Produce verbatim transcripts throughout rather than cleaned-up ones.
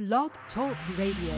Blog Talk Radio.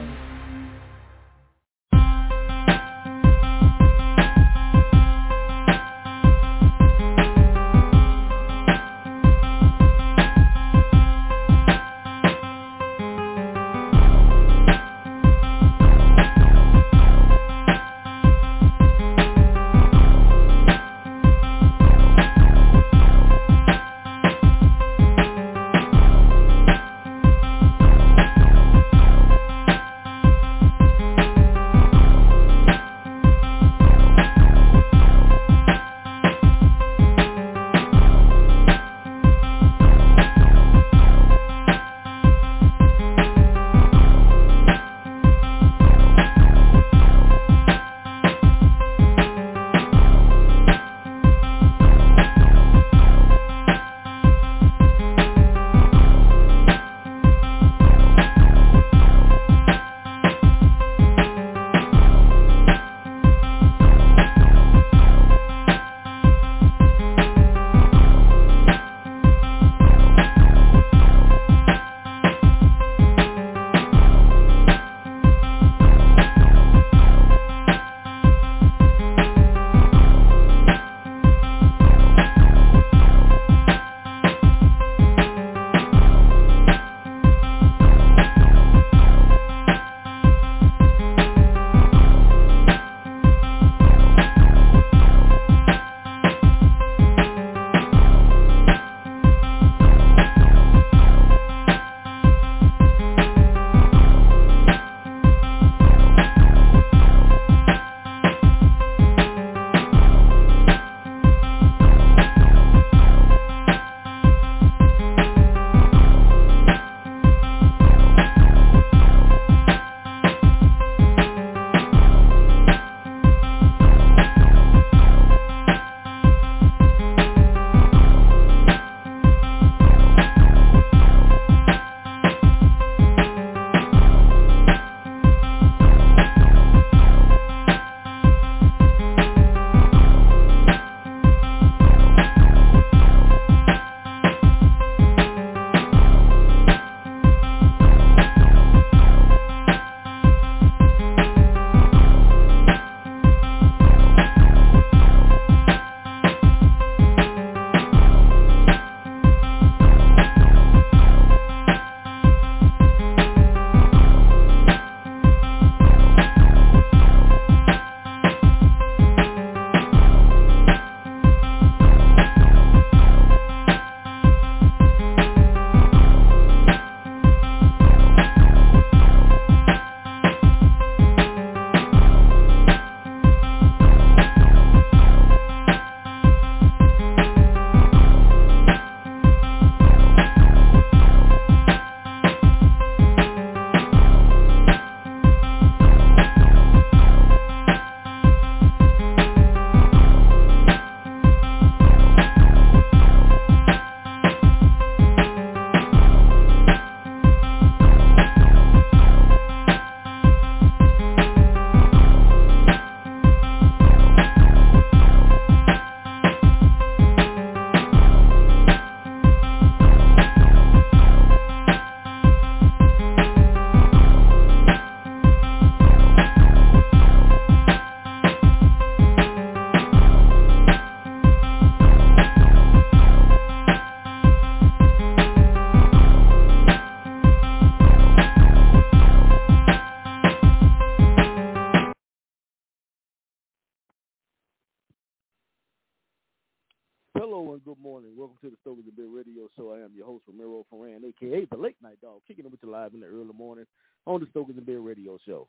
Hello and good morning. Welcome to the Stokers and Beer Radio Show. I am your host, Ramiro Ferran, a k a the Late Night Dog, kicking it with you live in the early morning on the Stokers and Beer Radio Show.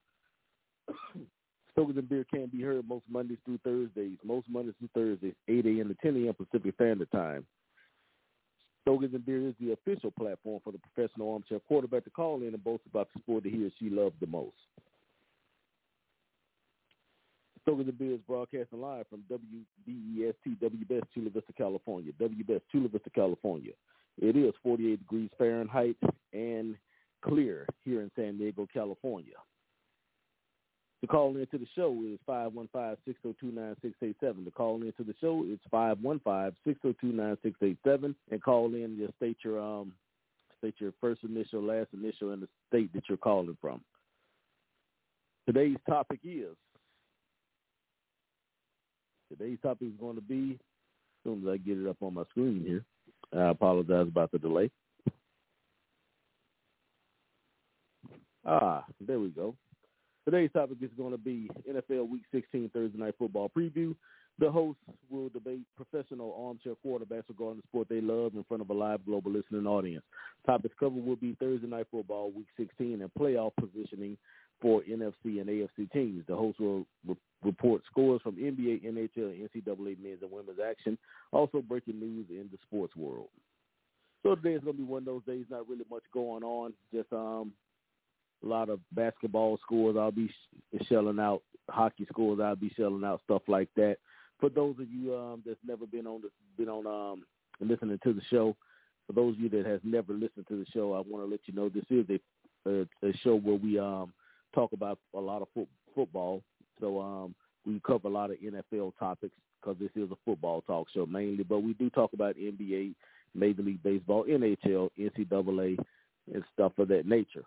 Stokers and Beer can be heard most Mondays through Thursdays, most Mondays through Thursdays, eight a.m. to ten a.m. Pacific Standard Time. Stokers and Beer is the official platform for the professional armchair quarterback to call in and boast about the sport that he or she loves the most. Stokers and Beer is broadcasting live from W B E S T, W B E S, Chula Vista, California. W B E S, Chula Vista, California. It is forty-eight degrees Fahrenheit and clear here in San Diego, California. To call into the show is five one five, six oh two, nine six eight seven. To call into the show is five one five, six oh two, nine six eight seven. And call in and just state your um State your first initial, last initial, and the state that you're calling from. Today's topic is, today's topic is going to be, as soon as I get it up on my screen here, I apologize about the delay. Ah, there we go. Today's topic is going to be N F L Week sixteen Thursday Night Football preview. The hosts will debate professional armchair quarterbacks regarding the sport they love in front of a live global listening audience. Topics covered will be Thursday Night Football Week sixteen and playoff positioning for N F C and A F C teams. The hosts will re- report scores from N B A, N H L, N C double A men's and women's action, also breaking news in the sports world. So today is going to be one of those days, not really much going on, just um, a lot of basketball scores I'll be sh- shelling out, hockey scores I'll be shelling out, stuff like that. For those of you um, that's never been on the, been on um, listening to the show, for those of you that has never listened to the show, I want to let you know this is a, a, a show where we um, talk about a lot of fo- football. So um, we cover a lot of N F L topics because this is a football talk show mainly. But we do talk about N B A, Major League Baseball, N H L, N C double A, and stuff of that nature.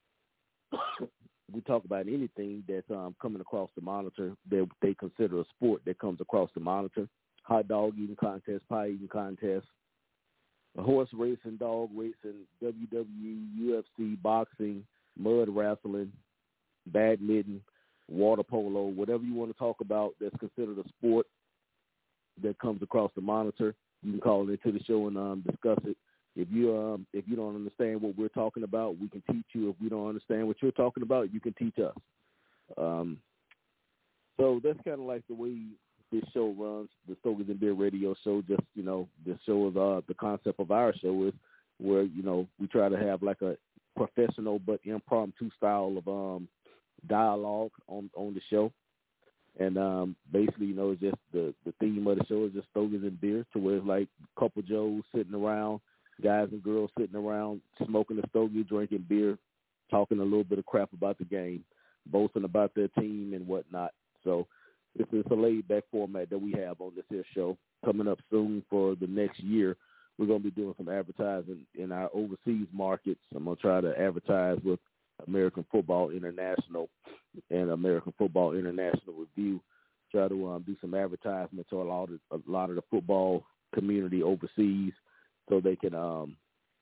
We talk about anything that's um, coming across the monitor that they consider a sport that comes across the monitor. Hot dog eating contest, pie eating contest, horse racing, dog racing, W W E, U F C, boxing, mud wrestling, badminton, water polo, whatever you want to talk about that's considered a sport that comes across the monitor. You can call into the show and um, discuss it. If you um if you don't understand what we're talking about, we can teach you. If we don't understand what you're talking about, you can teach us. Um, so that's kind of like the way this show runs, the Stokers and Beer Radio Show. Just you know, this show is uh the concept of our show is where you know we try to have like a professional but impromptu style of um dialogue on on the show. And um, basically, you know, it's just the, the theme of the show is just Stokers and Beer, to where it's like a couple Joes sitting around, guys and girls sitting around, smoking a stogie, drinking beer, talking a little bit of crap about the game, boasting about their team and whatnot. So this is a laid-back format that we have on this here show. Coming up soon for the next year, we're going to be doing some advertising in our overseas markets. I'm going to try to advertise with American Football International and American Football International Review. Try to um, do some advertisement to a lot of a lot of the football community overseas, so they can um,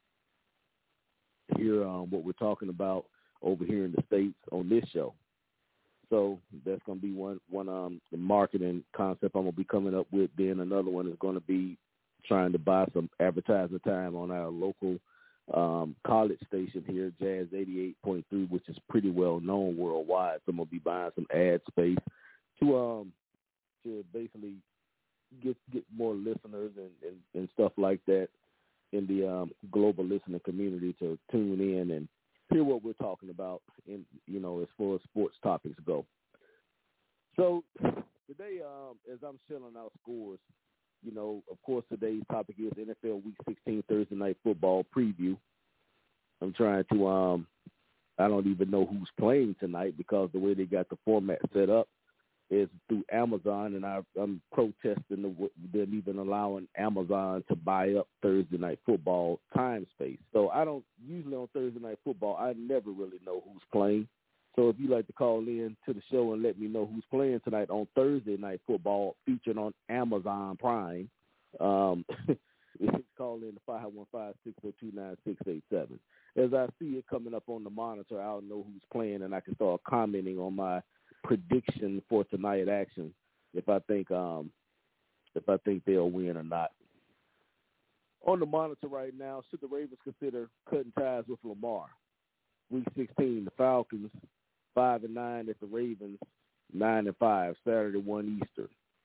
hear um, what we're talking about over here in the States on this show. So that's going to be one one um, the marketing concept I'm going to be coming up with. Then another one is going to be trying to buy some advertising time on our local Um, college station here, Jazz eighty-eight point three, which is pretty well known worldwide. So I'm gonna be buying some ad space to um to basically get get more listeners and, and, and stuff like that in the um, global listening community to tune in and hear what we're talking about, in you know, as far as sports topics go. So today, um, as I'm shelling out scores, you know, of course, today's topic is N F L Week sixteen Thursday Night Football preview. I'm trying to, um, I don't even know who's playing tonight because the way they got the format set up is through Amazon, and I, I'm protesting the, them even allowing Amazon to buy up Thursday Night Football time space. So I don't, usually on Thursday Night Football, I never really know who's playing. So if you'd like to call in to the show and let me know who's playing tonight on Thursday Night Football featured on Amazon Prime, um, call in to five one five, six oh two, nine six eight seven. As I see it coming up on the monitor, I'll know who's playing, and I can start commenting on my prediction for tonight action if I think um, if I think they'll win or not. On the monitor right now, should the Ravens consider cutting ties with Lamar? Week sixteen, the Falcons five and nine at the Ravens nine and five. Saturday one Eastern.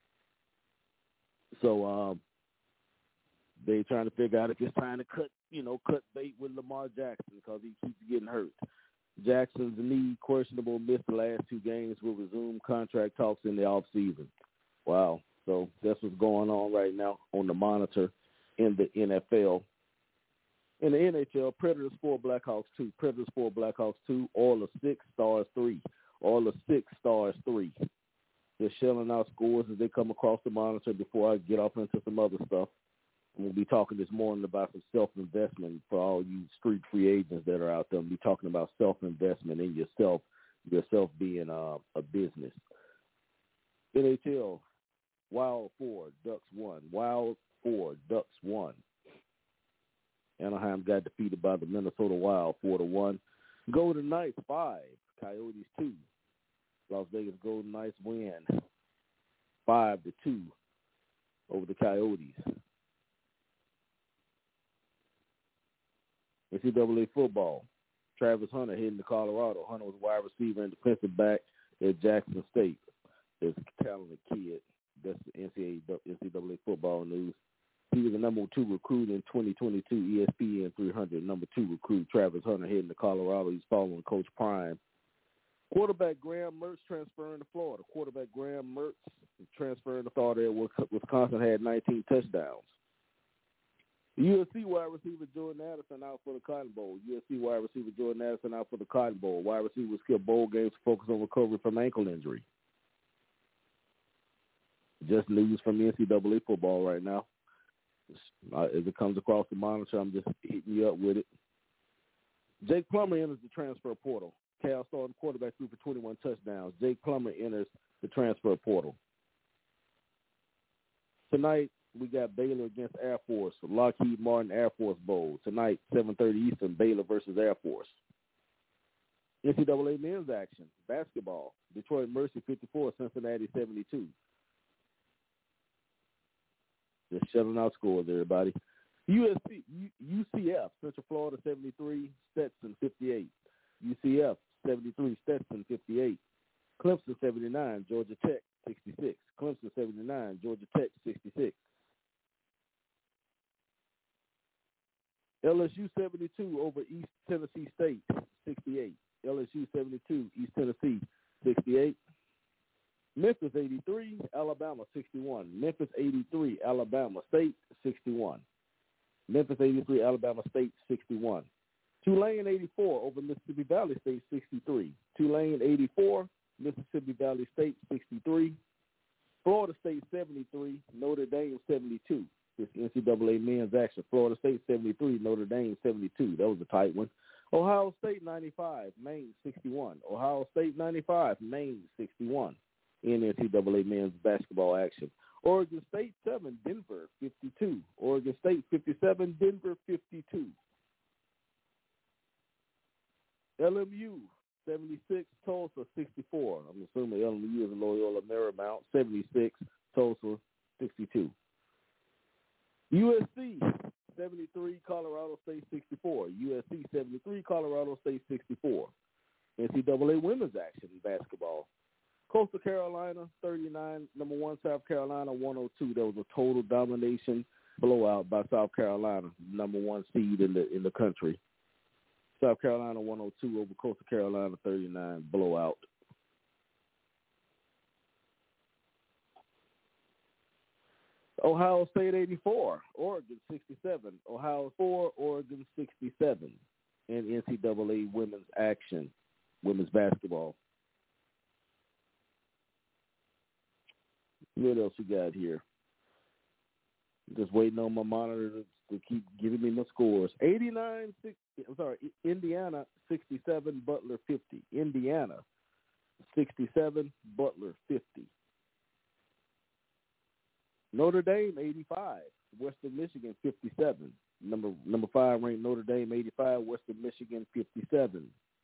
So um, they're trying to figure out if it's time to cut, you know, cut bait with Lamar Jackson because he keeps getting hurt. Jackson's knee questionable, missed the last two games, will resume contract talks in the offseason. Wow. So that's what's going on right now on the monitor in the N F L. In the N H L, Predators four, Blackhawks two. Predators four, Blackhawks two. Oilers six, Stars three. Oilers six, Stars three. They're shelling out scores as they come across the monitor before I get off into some other stuff. We'll be talking this morning about some self-investment for all you street free agents that are out there. We'll be talking about self-investment in yourself, yourself being uh, a business. N H L, Wild four, Ducks one. Wild four, Ducks one. Anaheim got defeated by the Minnesota Wild four to one. Golden Knights five, Coyotes two. Las Vegas Golden Knights win five to two over the Coyotes. N C double A football. Travis Hunter heading to Colorado. Hunter was wide receiver and defensive back at Jackson State. There's a talented kid. That's the N C double A football news. He was the number two recruit in twenty twenty-two E S P N three hundred. Number two recruit Travis Hunter heading to Colorado. He's following Coach Prime. Quarterback Graham Mertz transferring to Florida. Quarterback Graham Mertz transferring to Florida. Wisconsin had nineteen touchdowns. U S C wide receiver Jordan Addison out for the Cotton Bowl. U S C wide receiver Jordan Addison out for the Cotton Bowl. Wide receiver skipped bowl games to focus on recovery from ankle injury. Just news from N C double A football right now. Uh, as it comes across the monitor, I'm just hitting you up with it. Jake Plummer enters the transfer portal. Cal starting quarterback threw for twenty-one touchdowns. Jake Plummer enters the transfer portal. Tonight, we got Baylor against Air Force, Lockheed Martin Air Force Bowl. Tonight, seven thirty Eastern, Baylor versus Air Force. N C double A men's action, basketball. Detroit Mercy fifty-four, Cincinnati seventy-two. Just shutting out scores, everybody. U S C, U C F, Central Florida seventy-three, Stetson fifty-eight. U C F seventy-three, Stetson fifty-eight. Clemson seventy-nine, Georgia Tech sixty-six. Clemson seventy-nine, Georgia Tech sixty-six. L S U seventy-two over East Tennessee State sixty-eight. L S U seventy-two, East Tennessee sixty-eight. Memphis eighty-three, Alabama sixty-one. Memphis eighty-three, Alabama State sixty-one. Memphis eighty-three, Alabama State sixty-one. Tulane eighty-four over Mississippi Valley State sixty-three. Tulane eighty-four, Mississippi Valley State sixty-three. Florida State seventy-three, Notre Dame seventy-two. This N C double A men's action. Florida State seventy-three, Notre Dame seventy-two. That was a tight one. Ohio State ninety-five, Maine sixty-one. Ohio State ninety-five, Maine sixty-one. In N C double A men's basketball action. Oregon State seven, Denver fifty-two. Oregon State fifty-seven, Denver fifty-two. L M U seventy-six, Tulsa sixty-four. I'm assuming L M U is Loyola Marymount. seventy-six, Tulsa sixty-two. U S C seventy-three, Colorado State sixty-four. U S C seventy-three, Colorado State sixty-four. N C double A women's action in basketball. Coastal Carolina thirty-nine, number one South Carolina one oh two. There was a total domination blowout by South Carolina, number one seed in the in the country. South Carolina one oh two over Coastal Carolina thirty-nine, blowout. Ohio State eighty-four, Oregon sixty-seven. Ohio four, Oregon sixty-seven. And N C double A women's action, women's basketball. What else we got here? Just waiting on my monitor to, to keep giving me my scores. eighty-nine, sixty, I'm sorry, Indiana sixty-seven, Butler fifty. Indiana sixty-seven, Butler fifty. Notre Dame eighty-five, Western Michigan fifty-seven. Number number five ranked Notre Dame eighty-five, Western Michigan fifty-seven.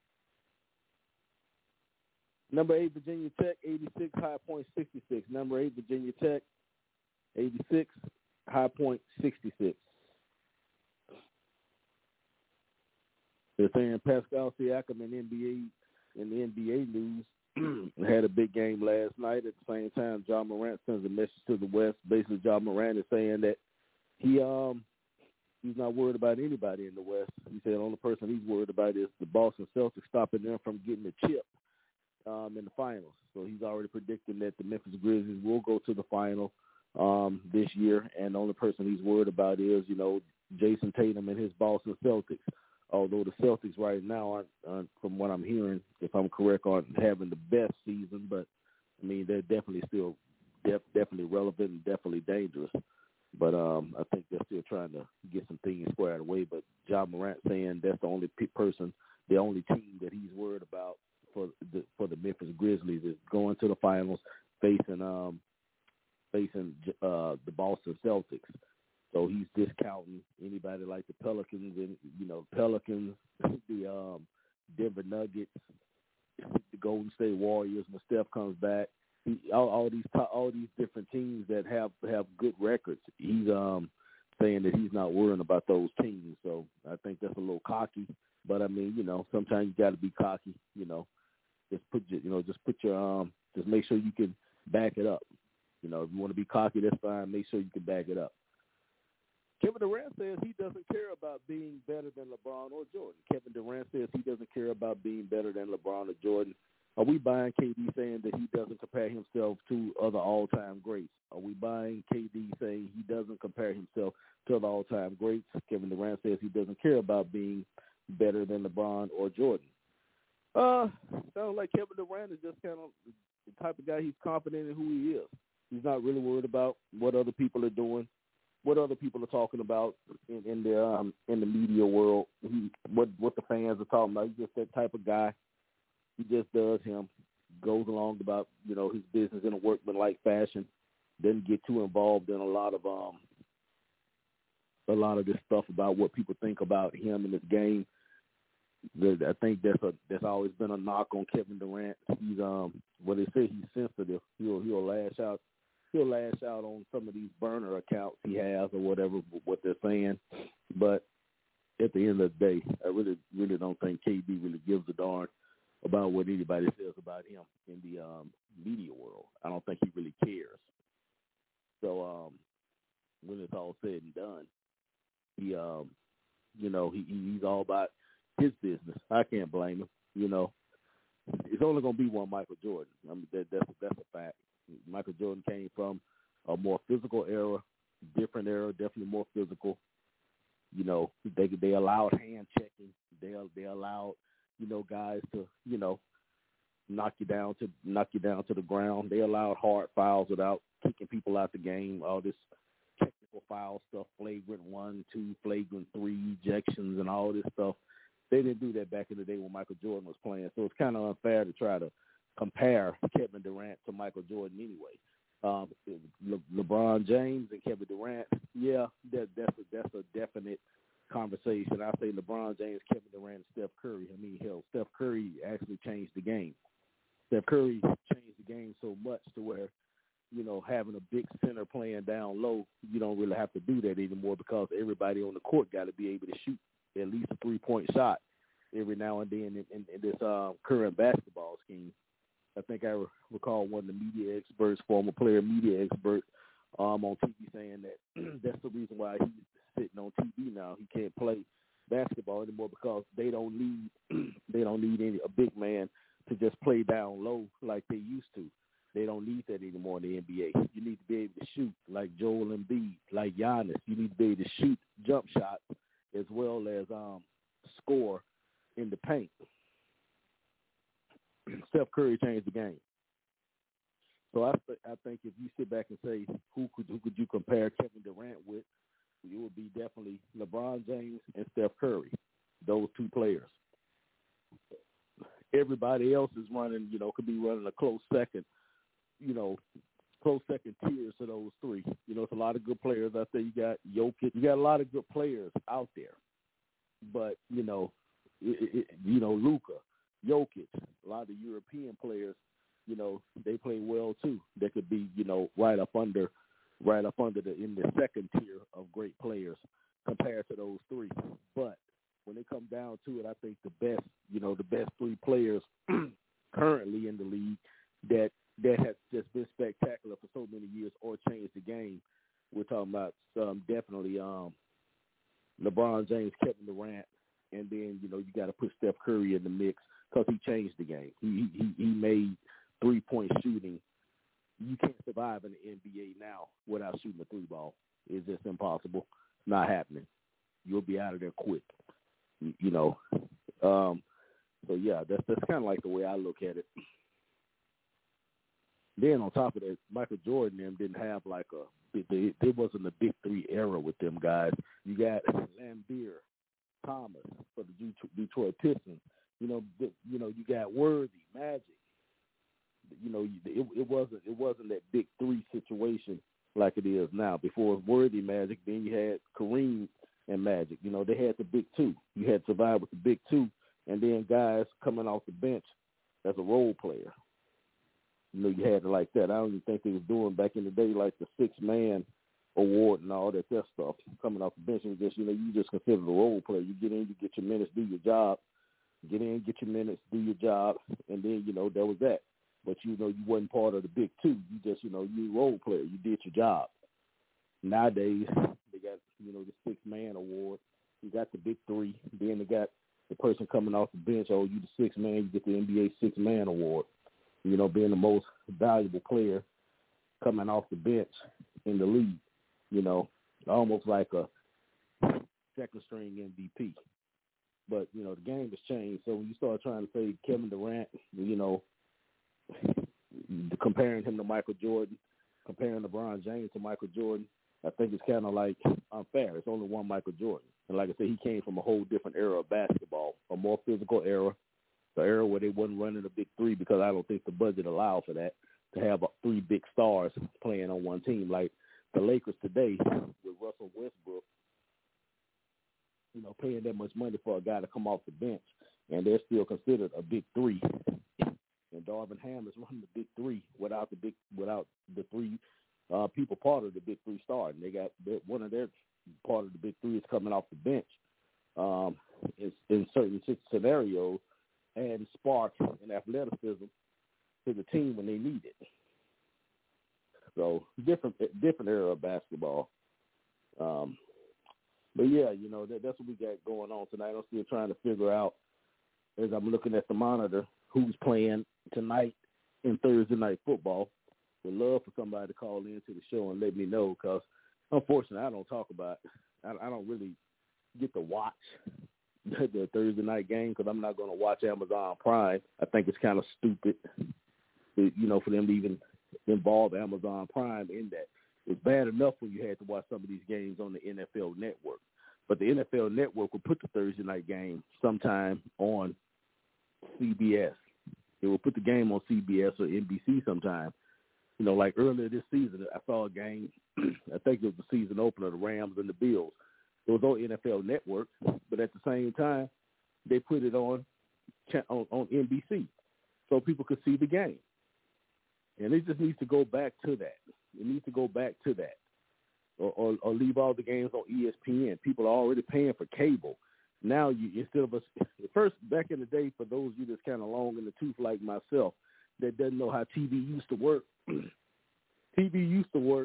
Number eight, Virginia Tech, eighty-six, High Point, sixty-six. Number eight, Virginia Tech, eighty-six, High Point, sixty-six. They're saying Pascal Siakam in N B A in the N B A news had a big game last night. At the same time, Ja Morant sends a message to the West. Basically, Ja Morant is saying that he um he's not worried about anybody in the West. He said the only person he's worried about is the Boston Celtics stopping them from getting the chip Um, in the finals. So he's already predicting that the Memphis Grizzlies will go to the final um, this year, and the only person he's worried about is, you know, Jason Tatum and his Boston Celtics. Although the Celtics right now aren't, aren't, from what I'm hearing, if I'm correct, aren't having the best season, but, I mean, they're definitely still def- definitely relevant and definitely dangerous. But um, I think they're still trying to get some things squared away. But Ja Morant saying that's the only pe- person, the only team that he's worried about for the for the Memphis Grizzlies is going to the finals, facing um facing uh the Boston Celtics. So he's discounting anybody like the Pelicans and you know Pelicans, the um, Denver Nuggets, the Golden State Warriors when Steph comes back. He, all, all these all these different teams that have have good records. He's um saying that he's not worrying about those teams. So I think that's a little cocky. But I mean, you know, sometimes you got to be cocky. You know, just put your, you know, just put your um, just make sure you can back it up. You know, if you want to be cocky, that's fine. Make sure you can back it up. Kevin Durant says he doesn't care about being better than LeBron or Jordan. Kevin Durant says he doesn't care about being better than LeBron or Jordan. Are we buying K D saying that he doesn't compare himself to other all-time greats? Are we buying K D saying he doesn't compare himself to other all-time greats? Kevin Durant says he doesn't care about being better than LeBron or Jordan. Uh, sounds like Kevin Durant is just kind of the type of guy, he's confident in who he is. He's not really worried about what other people are doing, what other people are talking about in, in the um, in the media world, he, what what the fans are talking about. He's just that type of guy. He just does him, goes along about, you know, his business in a workmanlike fashion, doesn't get too involved in a lot of um a lot of this stuff about what people think about him in this game. I think that's a that's always been a knock on Kevin Durant. He's um what they say he's sensitive. He'll he'll lash out he'll lash out on some of these burner accounts he has or whatever what they're saying. But at the end of the day, I really really don't think K D really gives a darn about what anybody says about him in the um, media world. I don't think he really cares. So um, when it's all said and done, he, um, you know, he, he's all about his business. I can't blame him. You know, it's only going to be one Michael Jordan. I mean, that, that's that's a fact. Michael Jordan came from a more physical era, different era, definitely more physical. You know, they they allowed hand checking. They they allowed, you know, guys to, you know, knock you down to knock you down to the ground. They allowed hard fouls without kicking people out the game. All this technical foul stuff, flagrant one, two, flagrant three, ejections, and all this stuff. They didn't do that back in the day when Michael Jordan was playing. So it's kind of unfair to try to compare Kevin Durant to Michael Jordan anyway. Um, Le- LeBron James and Kevin Durant, yeah, that, that's a, that's a definite conversation. I say LeBron James, Kevin Durant, and Steph Curry. I mean, hell, Steph Curry actually changed the game. Steph Curry changed the game so much to where, you know, having a big center playing down low, you don't really have to do that anymore because everybody on the court got to be able to shoot at least a three-point shot every now and then in, in, in this uh, current basketball scheme. I think I recall one of the media experts, former player media expert, um, on T V saying that that's the reason why he's sitting on T V now. He can't play basketball anymore because they don't need they don't need any a big man to just play down low like they used to. They don't need that anymore in the N B A. You need to be able to shoot like Joel Embiid, like Giannis. You need to be able to shoot jump shots as well as um, score in the paint. Steph Curry changed the game. So I, th- I think if you sit back and say who could who could you compare Kevin Durant with, it would be definitely LeBron James and Steph Curry, those two players. Everybody else is running, you know, could be running a close second, you know, close second tiers to those three. You know, it's a lot of good players out there. You got Jokic. You got a lot of good players out there. But, you know, it, it, you know, Luka, Jokic, a lot of the European players, you know, they play well too. They could be, you know, right up under, right up under the in the second tier of great players compared to those three. But when it comes down to it, I think the best, you know, the best three players currently in the league that that has just been spectacular for so many years or changed the game. We're talking about um, definitely um, LeBron James, Kevin Durant, and then, you know, you got to put Steph Curry in the mix because he changed the game. He, he he made three-point shooting. You can't survive in the N B A now without shooting a three ball. It's just impossible. Not happening. You'll be out of there quick. You, you know. Um, so, yeah, that's, that's kind of like the way I look at it. Then on top of that, Michael Jordan and them didn't have like a it, there wasn't a big three era with them guys. You got Lambeer, Thomas for the Detroit Pistons. You know, you know, you got Worthy, Magic. You know, it, it wasn't it wasn't that big three situation like it is now. Before it was Worthy, Magic, then you had Kareem and Magic. You know, they had the big two. You had to survive with the big two, and then guys coming off the bench as a role player. You know, you had it like that. I don't even think they was doing back in the day like the six-man award and all that that stuff coming off the bench. And just, you know, you just consider the role player. You get in, you get your minutes, do your job. Get in, get your minutes, do your job, and then, you know, that was that. But, you know, you wasn't part of the big two. You just, you know, you a role player. You did your job. Nowadays, they got, you know, the six-man award. You got the big three. Then they got the person coming off the bench. Oh, you the six-man. You get the N B A six-man award. You know, being the most valuable player coming off the bench in the league, you know, almost like a second-string M V P. But, you know, the game has changed. So when you start trying to say Kevin Durant, you know, comparing him to Michael Jordan, comparing LeBron James to Michael Jordan, I think it's kind of like unfair. It's only one Michael Jordan. And like I said, he came from a whole different era of basketball, a more physical era. The era where they wasn't running a big three because I don't think the budget allowed for that, to have three big stars playing on one team. Like the Lakers today with Russell Westbrook, you know, paying that much money for a guy to come off the bench, and they're still considered a big three. And Darvin Ham is running the big three without the big without the three uh, people part of the big three star. And they got one of their part of the big three is coming off the bench. Um, in, in certain scenarios, and spark and athleticism to the team when they need it. So different, different era of basketball. Um, but yeah, you know that, that's what we got going on tonight. I'm still trying to figure out as I'm looking at the monitor who's playing tonight in Thursday night football. Would love for somebody to call into the show and let me know because unfortunately I don't talk about. I, I don't really get to watch the Thursday night game because I'm not going to watch Amazon Prime. I think it's kind of stupid, you know, for them to even involve Amazon Prime in that. It's bad enough when you had to watch some of these games on the N F L Network, but the N F L Network will put the Thursday night game sometime on C B S. It will put the game on C B S or N B C sometime. You know, like earlier this season, I saw a game, I think it was the season opener, the Rams and the Bills. It was on N F L Network, but at the same time, they put it on on, on N B C so people could see the game. And it just needs to go back to that. It needs to go back to that, or, or, or leave all the games on E S P N. People are already paying for cable. Now, you instead of us, first back in the day, for those of you that's kind of long in the tooth like myself, that doesn't know how T V used to work. T V used to work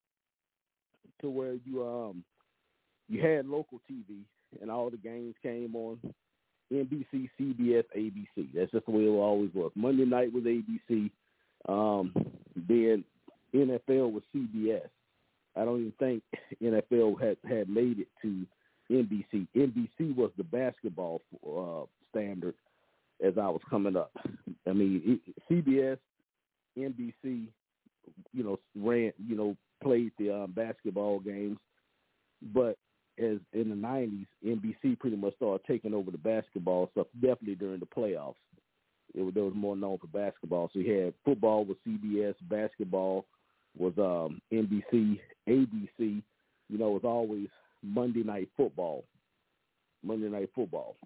to where you um. You had local T V, and all the games came on N B C, C B S, A B C. That's just the way it always was. Monday night was A B C. Um, then N F L was C B S. I don't even think N F L had, had made it to N B C. N B C was the basketball uh, standard as I was coming up. I mean, it, C B S, N B C, you know, ran, you know, played the um, basketball games, but as in the nineties, N B C pretty much started taking over the basketball stuff, definitely during the playoffs. It was, they was more known for basketball. So you had football was C B S, basketball was um, N B C, A B C, you know, it was always Monday night football, Monday night football.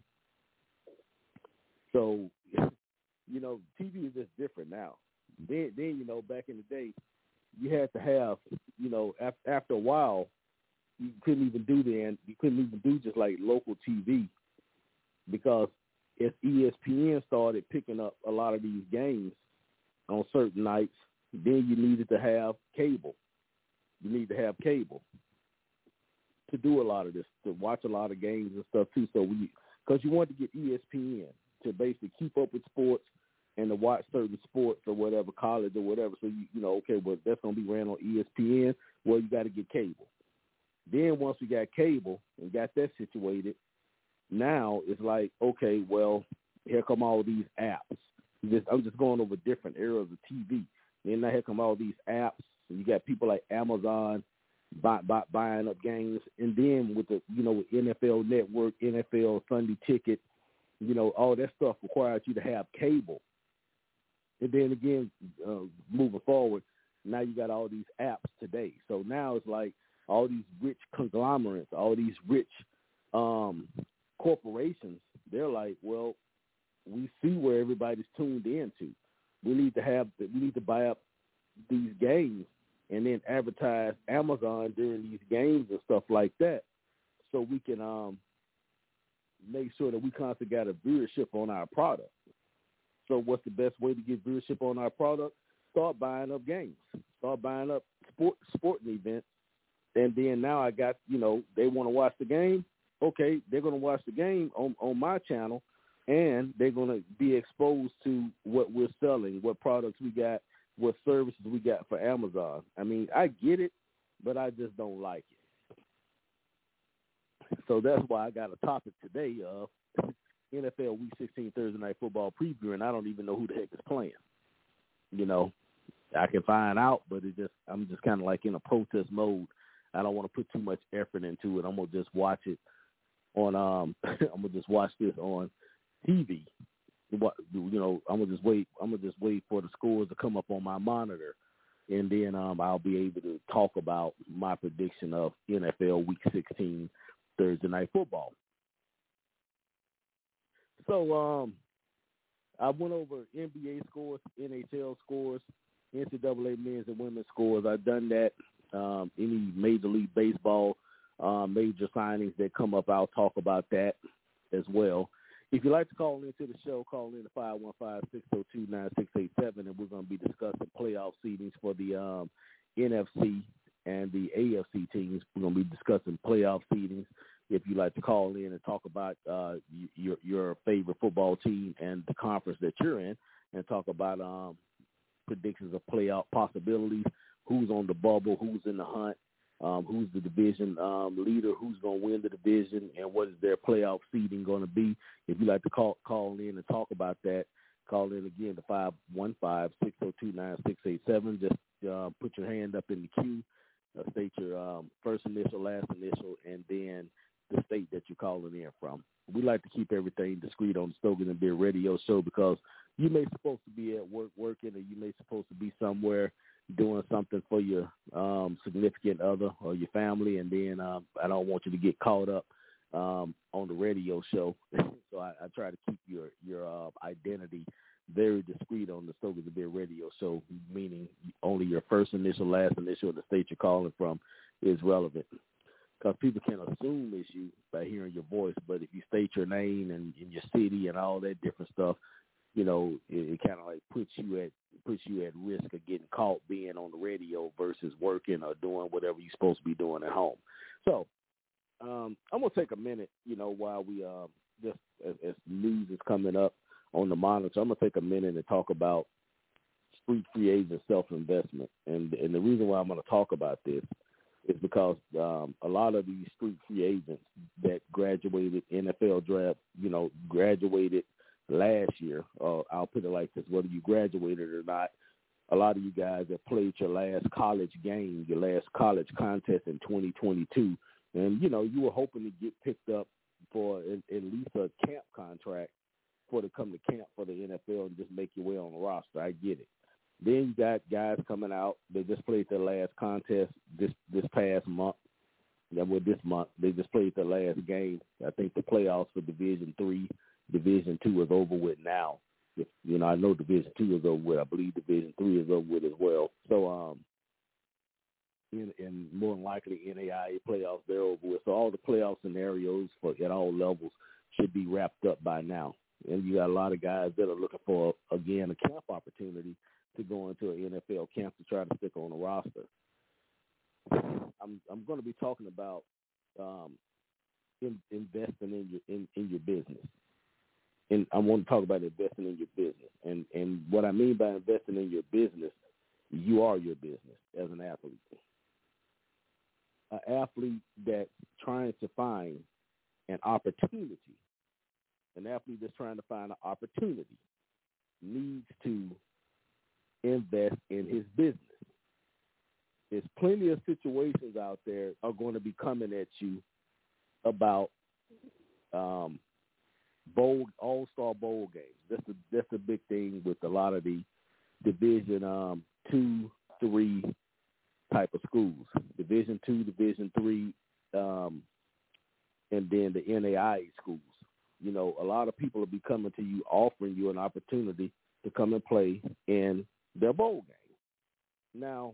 So, you know, T V is just different now. Then, then you know, back in the day, you had to have, you know, after, after a while, you couldn't even do the you couldn't even do just like local T V because as E S P N started picking up a lot of these games on certain nights, then you needed to have cable. You need to have cable to do a lot of this, to watch a lot of games and stuff too. So we, because you want to get E S P N to basically keep up with sports and to watch certain sports or whatever, college or whatever. So you, you know, okay, well that's gonna be ran on E S P N. Well, you got to get cable. Then once we got cable and got that situated, now it's like, okay, well, here come all these apps. Just, I'm just going over different eras of T V. Then now here come all these apps. And you got people like Amazon buy, buy, buying up games. And then with the, you know, with N F L Network, N F L Sunday Ticket, you know, all that stuff requires you to have cable. And then again, uh, moving forward, now you got all these apps today. So now it's like all these rich conglomerates, all these rich um, corporations, they're like, well, we see where everybody's tuned into. We need to have, we need to buy up these games and then advertise Amazon during these games and stuff like that, so we can um, make sure that we constantly got a viewership on our product. So what's the best way to get viewership on our product? Start buying up games. Start buying up sport sporting events. And then now I got, you know, they want to watch the game. Okay, they're going to watch the game on, on my channel, and they're going to be exposed to what we're selling, what products we got, what services we got for Amazon. I mean, I get it, but I just don't like it. So that's why I got a topic today of N F L Week sixteen Thursday Night Football preview, and I don't even know who the heck is playing. You know, I can find out, but it just I'm just kind of like in a protest mode. I don't want to put too much effort into it. I'm gonna just watch it on. Um, I'm gonna just watch this on T V. You know, I'm gonna just wait. I'm gonna just wait for the scores to come up on my monitor, and then um, I'll be able to talk about my prediction of N F L Week sixteen Thursday Night Football. So um, I went over N B A scores, N H L scores, N C double A men's and women's scores. I've done that. Um, any Major League Baseball um, major signings that come up, I'll talk about that as well. If you'd like to call into the show, call in to five one five, six oh two, nine six eight seven, and we're going to be discussing playoff seedings for the um, N F C and the A F C teams. We're going to be discussing playoff seedings. If you'd like to call in and talk about uh, your your favorite football team and the conference that you're in, and talk about um, predictions of playoff possibilities, who's on the bubble, who's in the hunt, um, who's the division um, leader, who's going to win the division, and what is their playoff seeding going to be. If you'd like to call call in and talk about that, call in again to five one five, six oh two, nine six eight seven. Just uh, put your hand up in the queue, uh, state your um, first initial, last initial, and then the state that you're calling in from. We like to keep everything discreet on the Stogan and Beer radio show because you may supposed to be at work working, or you may supposed to be somewhere doing something for your um, significant other or your family, and then um, I don't want you to get caught up um, on the radio show. So I, I try to keep your your uh, identity very discreet on the Stogan and Beer radio show, meaning only your first initial, last initial, and the state you're calling from is relevant. Because people can assume it's you by hearing your voice, but if you state your name and, and your city and all that different stuff, you know, it, it kind of like puts you at puts you at risk of getting caught being on the radio versus working or doing whatever you're supposed to be doing at home. So um, I'm gonna take a minute, you know, while we uh, just as, as news is coming up on the monitor, I'm gonna take a minute and talk about street free agent self-investment, and and the reason why I'm gonna talk about this is because um, a lot of these street free agents that graduated N F L draft, you know, graduated last year, uh, I'll put it like this, whether you graduated or not, a lot of you guys that played your last college game, your last college contest in twenty twenty-two, and, you know, you were hoping to get picked up for at, at least a camp contract for to come to camp for the N F L and just make your way on the roster. I get it. Then you got guys coming out. They just played their last contest this this past month. Yeah, well, this month they just played their last game. I think the playoffs for Division Three, Division Two is over with now. If, you know, I know Division Two is over with. I believe Division Three is over with as well. So, um, in, and more than likely N A I A playoffs they're over with. So all the playoff scenarios for at all levels should be wrapped up by now. And you got a lot of guys that are looking for again a camp opportunity to go into an N F L camp to try to stick on the roster. I'm I'm going to be talking about um, in, investing in your in, in your business, and I want to talk about investing in your business. And and what I mean by investing in your business, you are your business as an athlete. An athlete that's trying to find an opportunity, an athlete that's trying to find an opportunity needs to invest in his business. There's plenty of situations out there are going to be coming at you about um, bowl all-star bowl games. That's the that's the big thing with a lot of the Division um, two, three type of schools. Division two, Division three, um, and then the N A I A schools. You know, a lot of people will be coming to you offering you an opportunity to come and play in their bowl game. Now,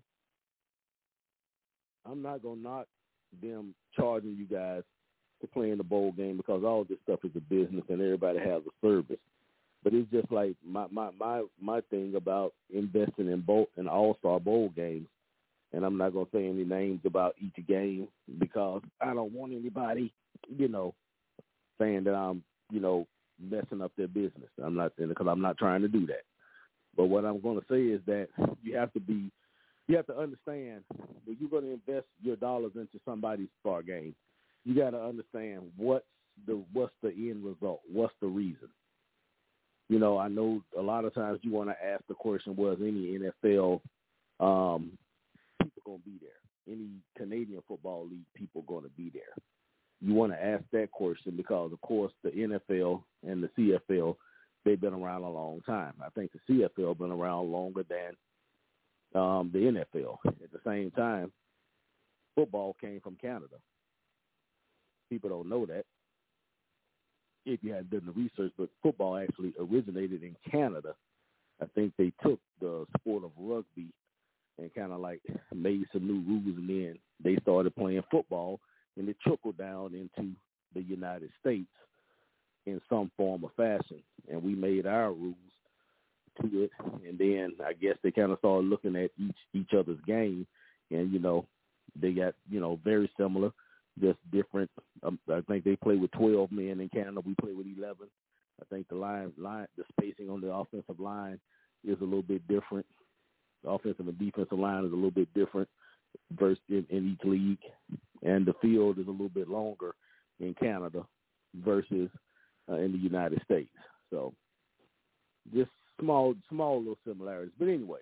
I'm not going to knock them charging you guys to play in the bowl game because all this stuff is a business and everybody has a service. But it's just like my my my, my thing about investing in bowl in all-star bowl games, and I'm not going to say any names about each game because I don't want anybody, you know, saying that I'm, you know, messing up their business. I'm not, because I'm not trying to do that. But what I'm going to say is that you have to be, you have to understand when you're going to invest your dollars into somebody's star game, you got to understand what's the what's the end result, what's the reason. You know, I know a lot of times you want to ask the question, was any N F L um, people going to be there? Any Canadian Football League people going to be there? You want to ask that question because, of course, the N F L and the C F L, they've been around a long time. I think the C F L been around longer than um, the N F L. At the same time, football came from Canada. People don't know that if you hadn't done the research, but football actually originated in Canada. I think they took the sport of rugby and kind of like made some new rules, and then they started playing football, and it trickled down into the United States in some form or fashion, and we made our rules to it, and then I guess they kind of started looking at each each other's game, and, you know, they got, you know, very similar, just different. Um, I think they play with twelve men in Canada. We play with eleven. I think the line, line, the spacing on the offensive line is a little bit different. The offensive and defensive line is a little bit different versus in, in each league, and the field is a little bit longer in Canada versus uh, in the United States. So just small, small little similarities. But anyway,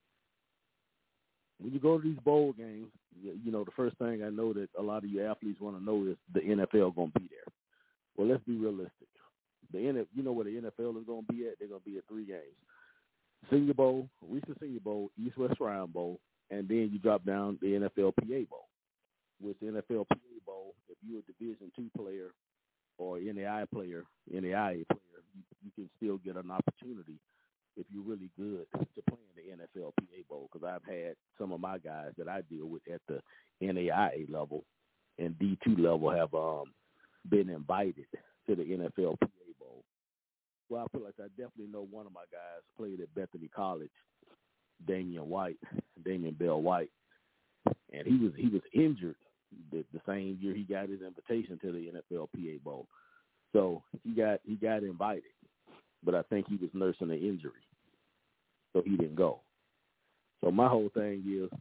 when you go to these bowl games, you know, the first thing I know that a lot of you athletes want to know is the N F L going to be there. Well, let's be realistic. The N F L, you know where the N F L is going to be at? They're going to be at three games. Senior Bowl, Reese's Senior Bowl, East-West Shrine Bowl, and then you drop down the N F L P A Bowl. With the N F L P A Bowl, if you're a Division two player or N A I A player, N A I A player, you, you can still get an opportunity if you're really good to play in the N F L P A Bowl, because I've had some of my guys that I deal with at the N A I A level and D two level have um, been invited to the N F L P A Bowl. Well, I feel like I definitely know one of my guys played at Bethany College, Damian White, Damian Bell White, and he was he was injured the, the same year he got his invitation to the N F L P A Bowl. So he got he got invited, but I think he was nursing an injury, so he didn't go. So my whole thing is,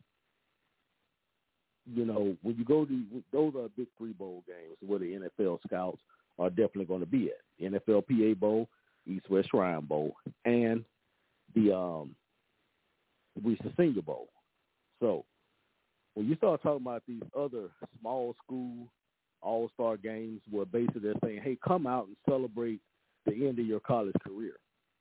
you know, when you go to those are big three bowl games where the N F L scouts are definitely going to be at. N F L P A Bowl, East-West Shrine Bowl, and the um, Reese's Senior Bowl. So when you start talking about these other small school all-star games where basically they're saying, hey, come out and celebrate the end of your college career.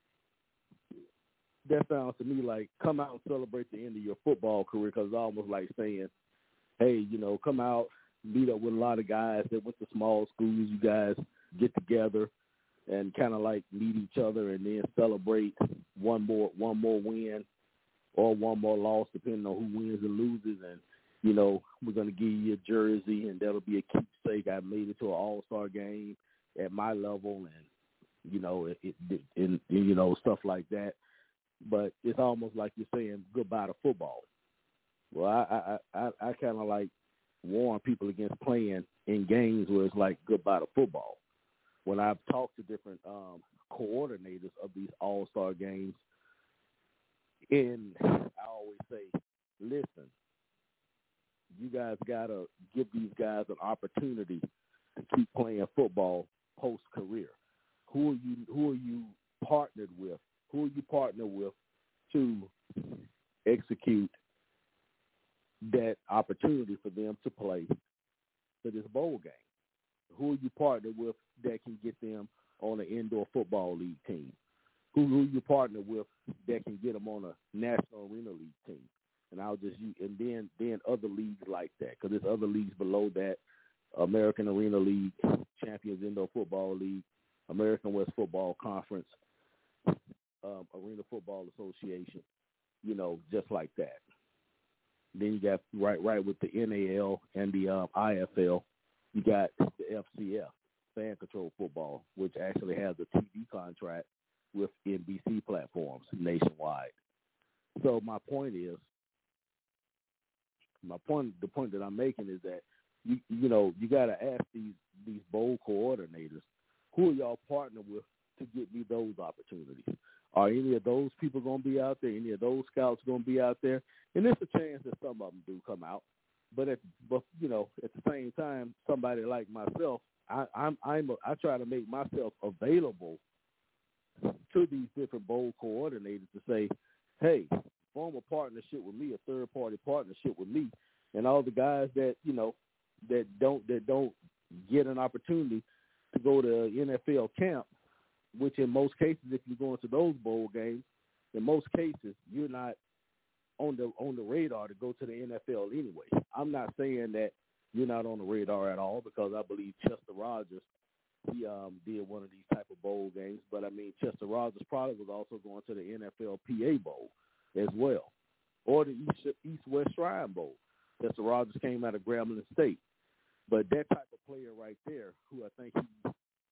That sounds to me like come out and celebrate the end of your football career, because it's almost like saying, hey, you know, come out, meet up with a lot of guys that went to small schools. You guys get together and kind of like meet each other and then celebrate one more one more win or one more loss, depending on who wins and loses. And, you know, we're going to give you a jersey, and that'll be a keepsake. I made it to an all-star game at my level, and, you know, it, it, and, you know, stuff like that. But it's almost like you're saying goodbye to football. Well, I I, I, I kind of like warn people against playing in games where it's like goodbye to football. When I've talked to different um, coordinators of these all-star games, and I always say, listen, you guys got to give these guys an opportunity to keep playing football post-career. Who are you, who are you partnered with? Who are you partnered with to execute that opportunity for them to play for this bowl game? Who are you partnered with that can get them on an indoor football league team? Who who you partner with that can get them on a National Arena League team? And I'll just use, and then then other leagues like that, because there's other leagues below that: American Arena League, Champions Indoor Football League, American West Football Conference, um, Arena Football Association. You know, just like that. Then you got right right with the N A L and the um, I F L. You got the F C F, Fan Control Football, which actually has a T V contract with N B C platforms nationwide. So my point is, my point, the point that I'm making is that you you know you got to ask these these bowl coordinators, who are y'all partner with to get me those opportunities? Are any of those people going to be out there? Any of those scouts going to be out there? And there's a chance that some of them do come out. But at but you know at the same time, somebody like myself, I, I'm I'm a, I try to make myself available to these different bowl coordinators to say, hey, form a partnership with me, a third party partnership with me, and all the guys that you know that don't that don't get an opportunity to go to N F L camp, which in most cases, if you're going to those bowl games, in most cases you're not on the on the radar to go to the N F L anyway. I'm not saying that you're not on the radar at all, because I believe Chester Rogers, he um, did one of these type of bowl games. But, I mean, Chester Rogers probably was also going to the N F L P A Bowl as well, or the East, East-West Shrine Bowl. Chester Rogers came out of Grambling State. But that type of player right there, who I think he,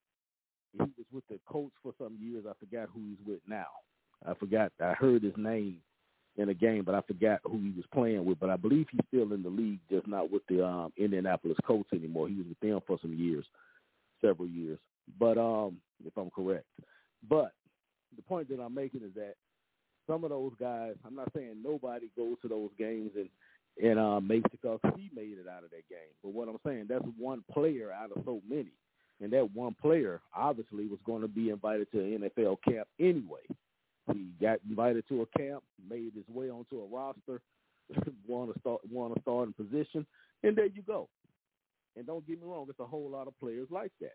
he was with the coach for some years. I forgot who he's with now. I forgot. I heard his name in a game, but I forgot who he was playing with. But I believe he's still in the league, just not with the um, Indianapolis Colts anymore. He was with them for some years, several years. But um, if I'm correct. But the point that I'm making is that some of those guys, I'm not saying nobody goes to those games and and uh, makes it because he made it out of that game. But what I'm saying, that's one player out of so many. And that one player obviously was going to be invited to an N F L camp anyway. He got invited to a camp, made his way onto a roster, won a start, won a starting position, and there you go. And don't get me wrong, it's a whole lot of players like that.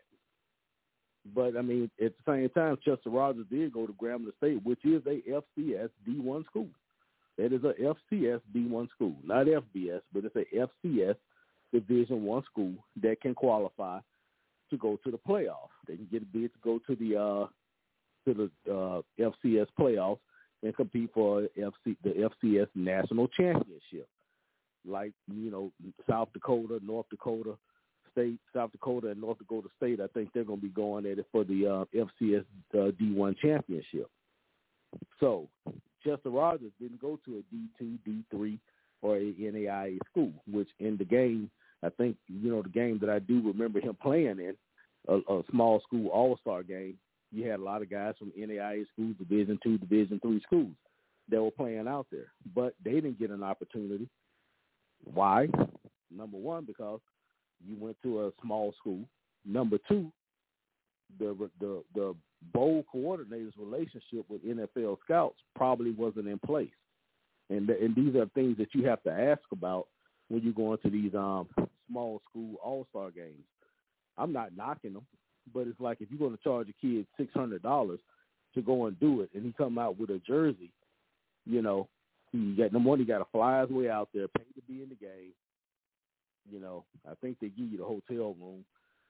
But, I mean, at the same time, Chester Rogers did go to Grambling State, which is a F C S D one school. That is a F C S D one school, not F B S, but it's a F C S Division one school that can qualify to go to the playoff. They can get a bid to go to the uh, to the uh, F C S playoffs and compete for F C, the F C S national championship. Like, you know, South Dakota, North Dakota State, South Dakota and North Dakota State, I think they're going to be going at it for the uh, F C S uh, D one championship. So Chester Rogers didn't go to a D two, D three, or a N A I A school, which in the game, I think, you know, the game that I do remember him playing in, a, a small school all-star game, you had a lot of guys from N A I A schools, Division two, Division three schools that were playing out there. But they didn't get an opportunity. Why? Number one, because you went to a small school. Number two, the the the bowl coordinator's relationship with N F L scouts probably wasn't in place. And the, and these are things that you have to ask about when you go into these um, small school all-star games. I'm not knocking them, but it's like if you're going to charge a kid six hundred dollars to go and do it, and he come out with a jersey, you know, he got number one, he got to fly his way out there, pay to be in the game. You know, I think they give you the hotel room,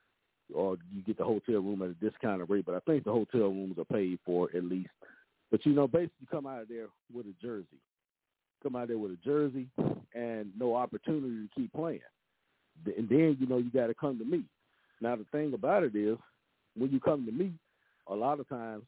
or you get the hotel room at a discounted rate, but I think the hotel rooms are paid for at least. But, you know, basically you come out of there with a jersey. Come out there with a jersey and no opportunity to keep playing. And then, you know, you got to come to me. Now, the thing about it is, when you come to me, a lot of times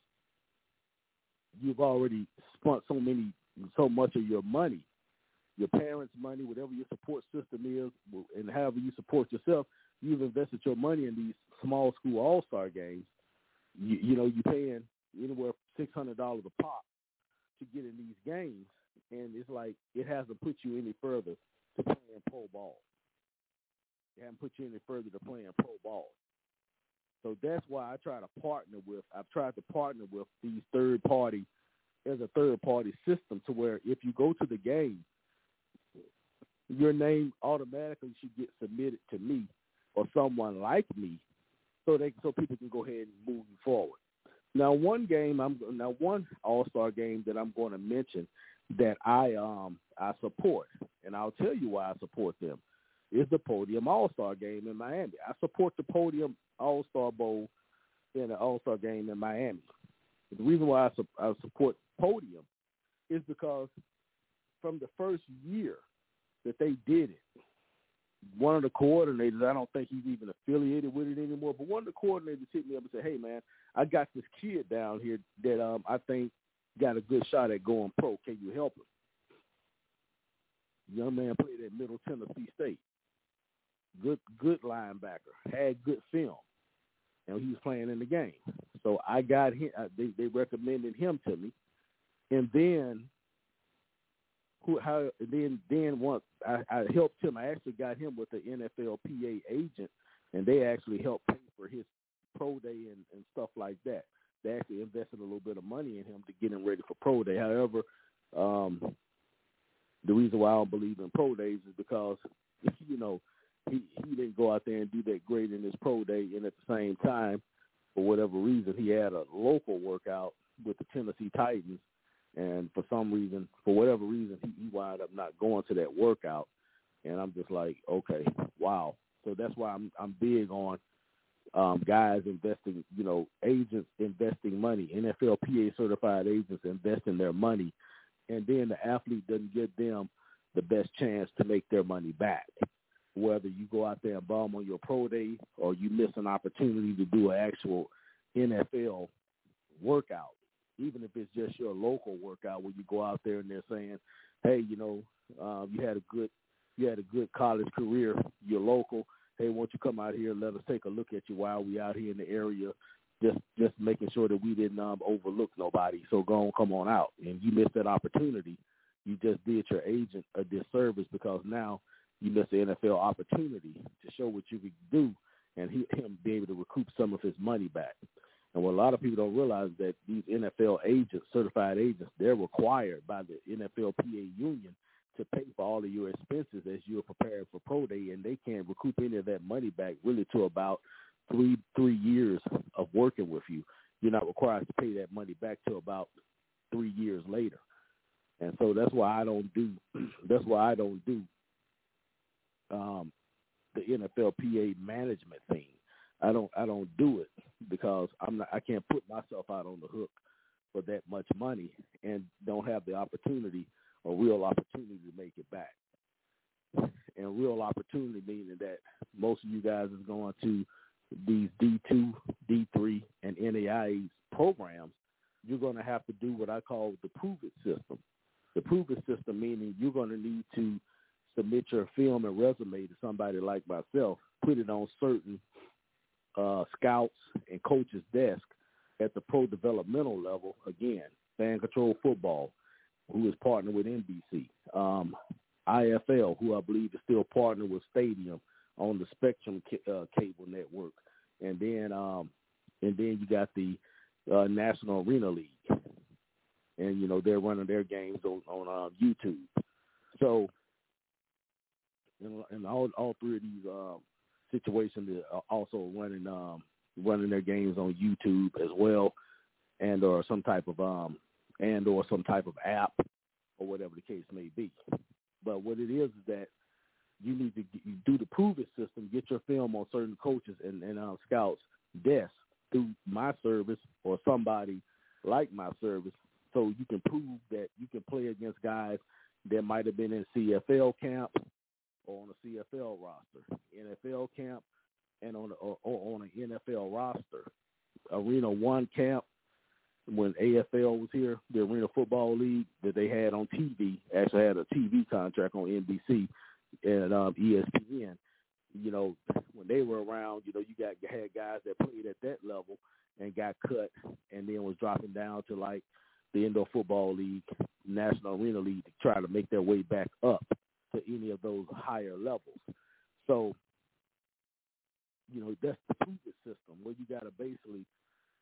you've already spent so many, so much of your money, your parents' money, whatever your support system is, and however you support yourself, you've invested your money in these small school all-star games. You, you know, you're paying anywhere six hundred dollars a pop to get in these games, and it's like it hasn't put you any further to playing pro ball. It hasn't put you any further to playing pro ball. So that's why I try to partner with, I've tried to partner with these third-party as a third-party system to where if you go to the game, your name automatically should get submitted to me or someone like me, so they so people can go ahead and move you forward. Now, one game I'm now one All-Star game that I'm going to mention that I um I support, and I'll tell you why I support them, is the Podium All-Star game in Miami. I support the Podium All-Star Bowl in the All-Star game in Miami. The reason why I, su- I support Podium is because from the first year that they did it, one of the coordinators, I don't think he's even affiliated with it anymore, but one of the coordinators hit me up and said, hey, man, I got this kid down here that um, I think got a good shot at going pro. Can you help him? Young man played at Middle Tennessee State. Good, good linebacker. Had good film. And he was playing in the game. So I got him. Uh, they, they recommended him to me. And then Who, how, then, then once I, I helped him, I actually got him with the N F L P A agent, and they actually helped pay for his pro day and, and stuff like that. They actually invested a little bit of money in him to get him ready for pro day. However, um, the reason why I don't believe in pro days is because, you know, he, he didn't go out there and do that great in his pro day, and at the same time, for whatever reason, he had a local workout with the Tennessee Titans. And for some reason, for whatever reason, he, he wound up not going to that workout. And I'm just like, okay, wow. So that's why I'm I'm big on um, guys investing, you know, agents investing money, N F L P A certified agents investing their money, and then the athlete doesn't give them the best chance to make their money back. Whether you go out there and bomb on your pro day or you miss an opportunity to do an actual N F L workout, even if it's just your local workout where you go out there and they're saying, hey, you know, um, you had a good you had a good college career, you're local, hey, won't you come out here and let us take a look at you while we out here in the area, just just making sure that we didn't um, overlook nobody. So go on, come on out. And you missed that opportunity. You just did your agent a disservice because now you missed the N F L opportunity to show what you could do and he, him be able to recoup some of his money back. And what a lot of people don't realize that these N F L agents, certified agents, they're required by the N F L P A union to pay for all of your expenses as you're preparing for pro day, and they can't recoup any of that money back really to about three three years of working with you. You're not required to pay that money back till about three years later. And so that's why I don't do that's why I don't do um, the N F L P A management thing. I don't I don't do it because I'm not I can't put myself out on the hook for that much money and don't have the opportunity or real opportunity to make it back. And real opportunity meaning that most of you guys is going to these D two, D three, and N A I A programs. You're going to have to do what I call the prove it system. The prove it system meaning you're going to need to submit your film and resume to somebody like myself, put it on certain uh, scouts and coaches' desk at the pro developmental level, again, Fan Control Football, who is partnered with N B C, um, I F L, who I believe is still partnered with Stadium on the Spectrum ca- uh, cable network, and then um, and then you got the uh, National Arena League, and you know they're running their games on on uh, YouTube. So, and, and all all three of these uh, situations are also running um, running their games on YouTube as well, and or some type of um, and or some type of app or whatever the case may be. But what it is is that you need to get, you do the prove it system, get your film on certain coaches and, and uh, scouts' desks through my service or somebody like my service, so you can prove that you can play against guys that might have been in C F L camp or on a C F L roster, N F L camp, and on a, or, or on an N F L roster. Arena One camp, when A F L was here, the Arena Football League that they had on T V, actually had a T V contract on N B C and um, E S P N. You know, when they were around, you know, you got had guys that played at that level and got cut and then was dropping down to like the Indoor Football League, National Arena League to try to make their way back up to any of those higher levels. So, you know, that's the prove it system where you got to basically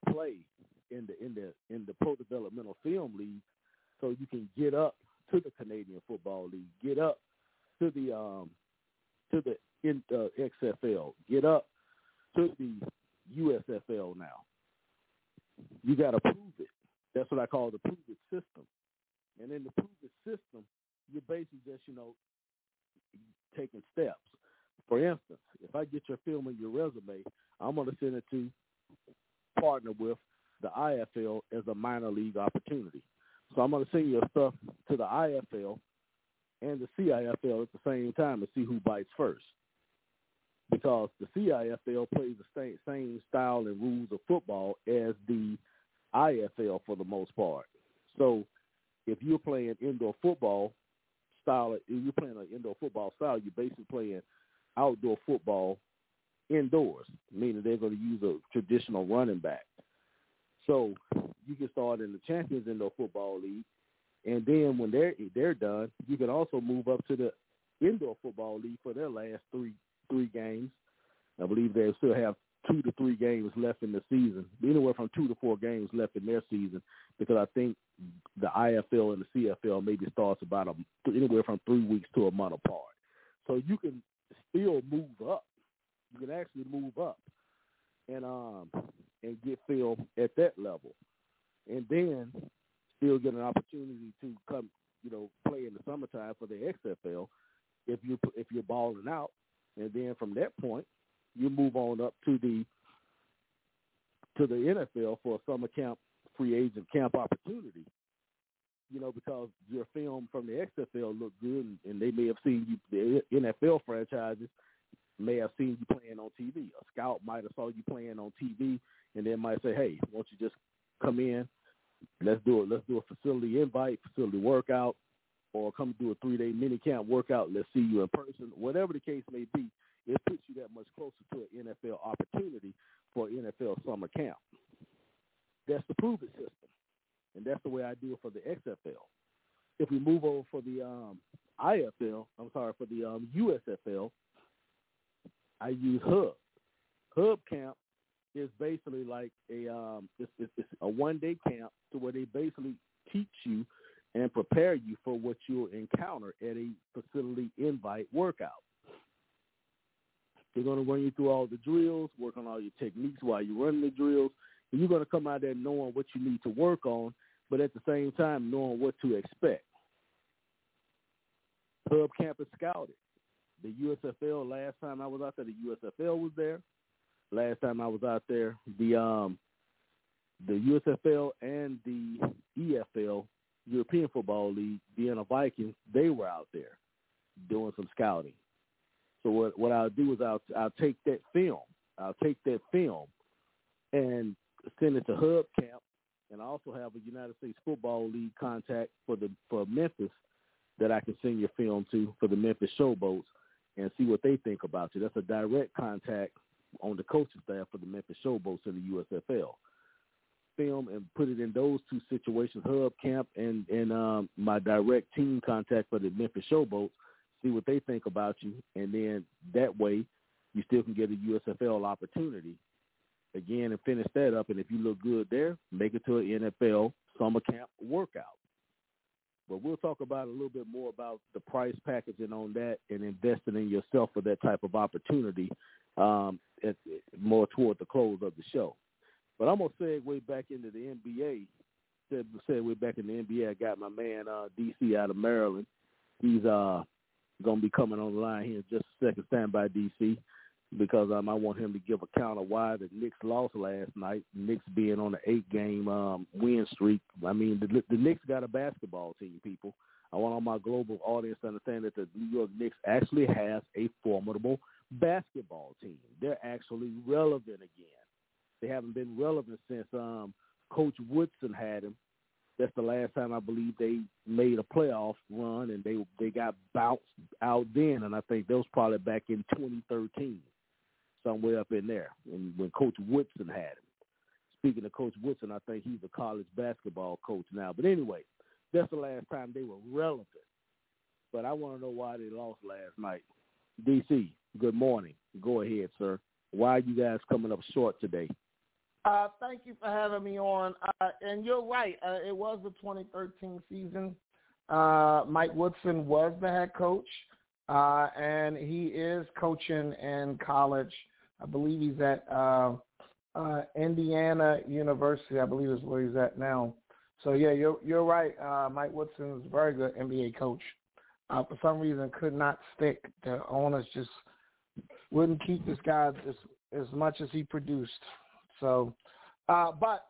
play in the in the in the Pro Developmental Film League, so you can get up to the Canadian Football League, get up to the um to the in, uh, X F L, get up to the U S F L now. You got to prove it. That's what I call the prove it system. And in the prove it system, you're basically just, you know, taking steps. For instance, if I get your film and your resume, I'm going to send it to partner with the I F L as a minor league opportunity. So I'm going to send your stuff to the I F L and the C I F L at the same time and see who bites first. Because the C I F L plays the same, same style and rules of football as the I F L for the most part. So if you're playing indoor football style, if you're playing an indoor football style, you're basically playing outdoor football indoors, meaning they're going to use a traditional running back. So you can start in the Champions Indoor Football League, and then when they're they're done, you can also move up to the Indoor Football League for their last three three games. I believe they still have two to three games left in the season, anywhere from two to four games left in their season, because I think the I F L and the C F L maybe starts about a, anywhere from three weeks to a month apart. So you can still move up. You can actually move up and um and get film at that level, and then still get an opportunity to come, you know, play in the summertime for the X F L if you if you're balling out, and then from that point you move on up to the to the N F L for a summer camp, free agent camp opportunity. You know, because your film from the X F L looked good, and, and they may have seen you. The N F L franchises may have seen you playing on T V. A scout might have saw you playing on T V, and then might say, "Hey, why don't you just come in? Let's do it. Let's do a facility invite, facility workout, or come do a three-day mini camp workout. Let's see you in person." Whatever the case may be, it puts you that much closer to an N F L opportunity for an N F L summer camp. That's the prove it system, and that's the way I do it for the X F L. If we move over for the um, I F L, I'm sorry, for the um, U S F L, I use Hub. Hub camp is basically like a um, it's, it's, it's a one-day camp to where they basically teach you and prepare you for what you'll encounter at a facility invite workout. They're going to run you through all the drills, work on all your techniques while you're running the drills, and you're going to come out there knowing what you need to work on, but at the same time knowing what to expect. Hub camp is scouted. The U S F L, last time I was out there, the U S F L was there. Last time I was out there, the um, the U S F L and the E F L, European Football League, Vienna Vikings, they were out there doing some scouting. So what what I'll do is I'll I'll take that film, I'll take that film and send it to Hub Camp, and I also have a United States Football League contact for the for Memphis that I can send your film to for the Memphis Showboats and see what they think about you. That's a direct contact on the coaching staff for the Memphis Showboats in the U S F L. Film and put it in those two situations, Hub Camp and, and um, my direct team contact for the Memphis Showboats, see what they think about you, and then that way you still can get a U S F L opportunity again and finish that up. And if you look good there, make it to an N F L summer camp workout. But we'll talk about a little bit more about the price packaging on that and investing in yourself for that type of opportunity um, at, more toward the close of the show. But I'm going to segue back into the N B A. Segue back in the N B A, I got my man uh, D C out of Maryland. He's uh, going to be coming on the line here in just a second. Stand by, D C, because um, I want him to give a count of why the Knicks lost last night. Knicks being on an eight-game um, win streak. I mean, the, the Knicks got a basketball team, people. I want all my global audience to understand that the New York Knicks actually has a formidable basketball team. They're actually relevant again. They haven't been relevant since um, Coach Woodson had him. That's the last time I believe they made a playoff run, and they they got bounced out then, and I think that was probably back in twenty thirteen. Somewhere up in there, and when Coach Woodson had him. Speaking of Coach Woodson, I think he's a college basketball coach now. But anyway, that's the last time they were relevant. But I want to know why they lost last night. D C, good morning. Go ahead, sir. Why are you guys coming up short today? Uh, thank you for having me on. Uh, and you're right. Uh, it was the twenty thirteen season. Uh, Mike Woodson was the head coach, uh, and he is coaching in college. I believe he's at uh, uh, Indiana University, I believe is where he's at now. So, yeah, you're you're right. Uh, Mike Woodson is a very good N B A coach. Uh, for some reason, could not stick. The owners just wouldn't keep this guy as, as much as he produced. So, uh, but,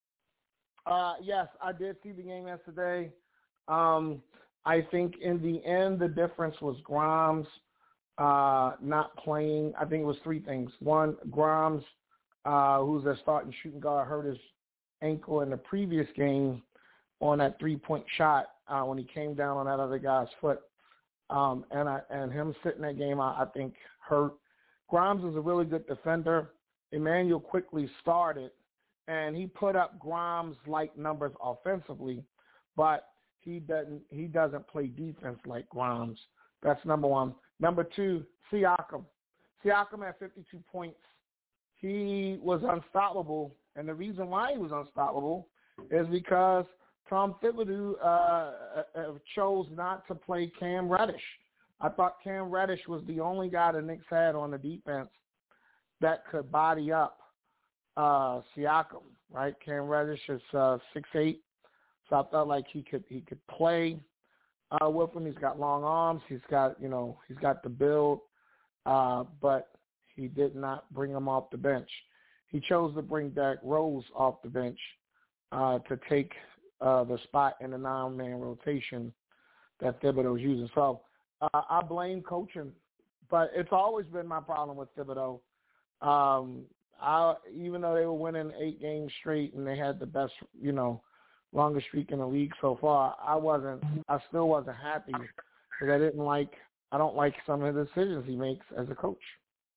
uh, yes, I did see the game yesterday. Um, I think in the end, the difference was Grimes uh, not playing. I think it was three things. One, Grimes, uh, who's their starting shooting guard, hurt his ankle in the previous game on that three-point shot uh, when he came down on that other guy's foot. Um, and I, and him sitting that game, I, I think, hurt. Grimes is a really good defender. Emmanuel quickly started, and he put up Grimes-like numbers offensively, but he doesn't he doesn't play defense like Grimes. That's number one. Number two, Siakam. Siakam had fifty-two points. He was unstoppable, and the reason why he was unstoppable is because Tom Thibodeau uh, uh, chose not to play Cam Reddish. I thought Cam Reddish was the only guy the Knicks had on the defense that could body up uh, Siakam, right? Cam Reddish is uh, six eight, so I felt like he could he could play uh, with him. He's got long arms. He's got you know he's got the build, uh, but he did not bring him off the bench. He chose to bring Derrick Rose off the bench uh, to take uh, the spot in the nine-man rotation that Thibodeau was using. So uh, I blame coaching, but it's always been my problem with Thibodeau. Um, I, even though they were winning eight games straight and they had the best, you know, longest streak in the league so far, I wasn't. I still wasn't happy because I didn't like. I don't like some of the decisions he makes as a coach.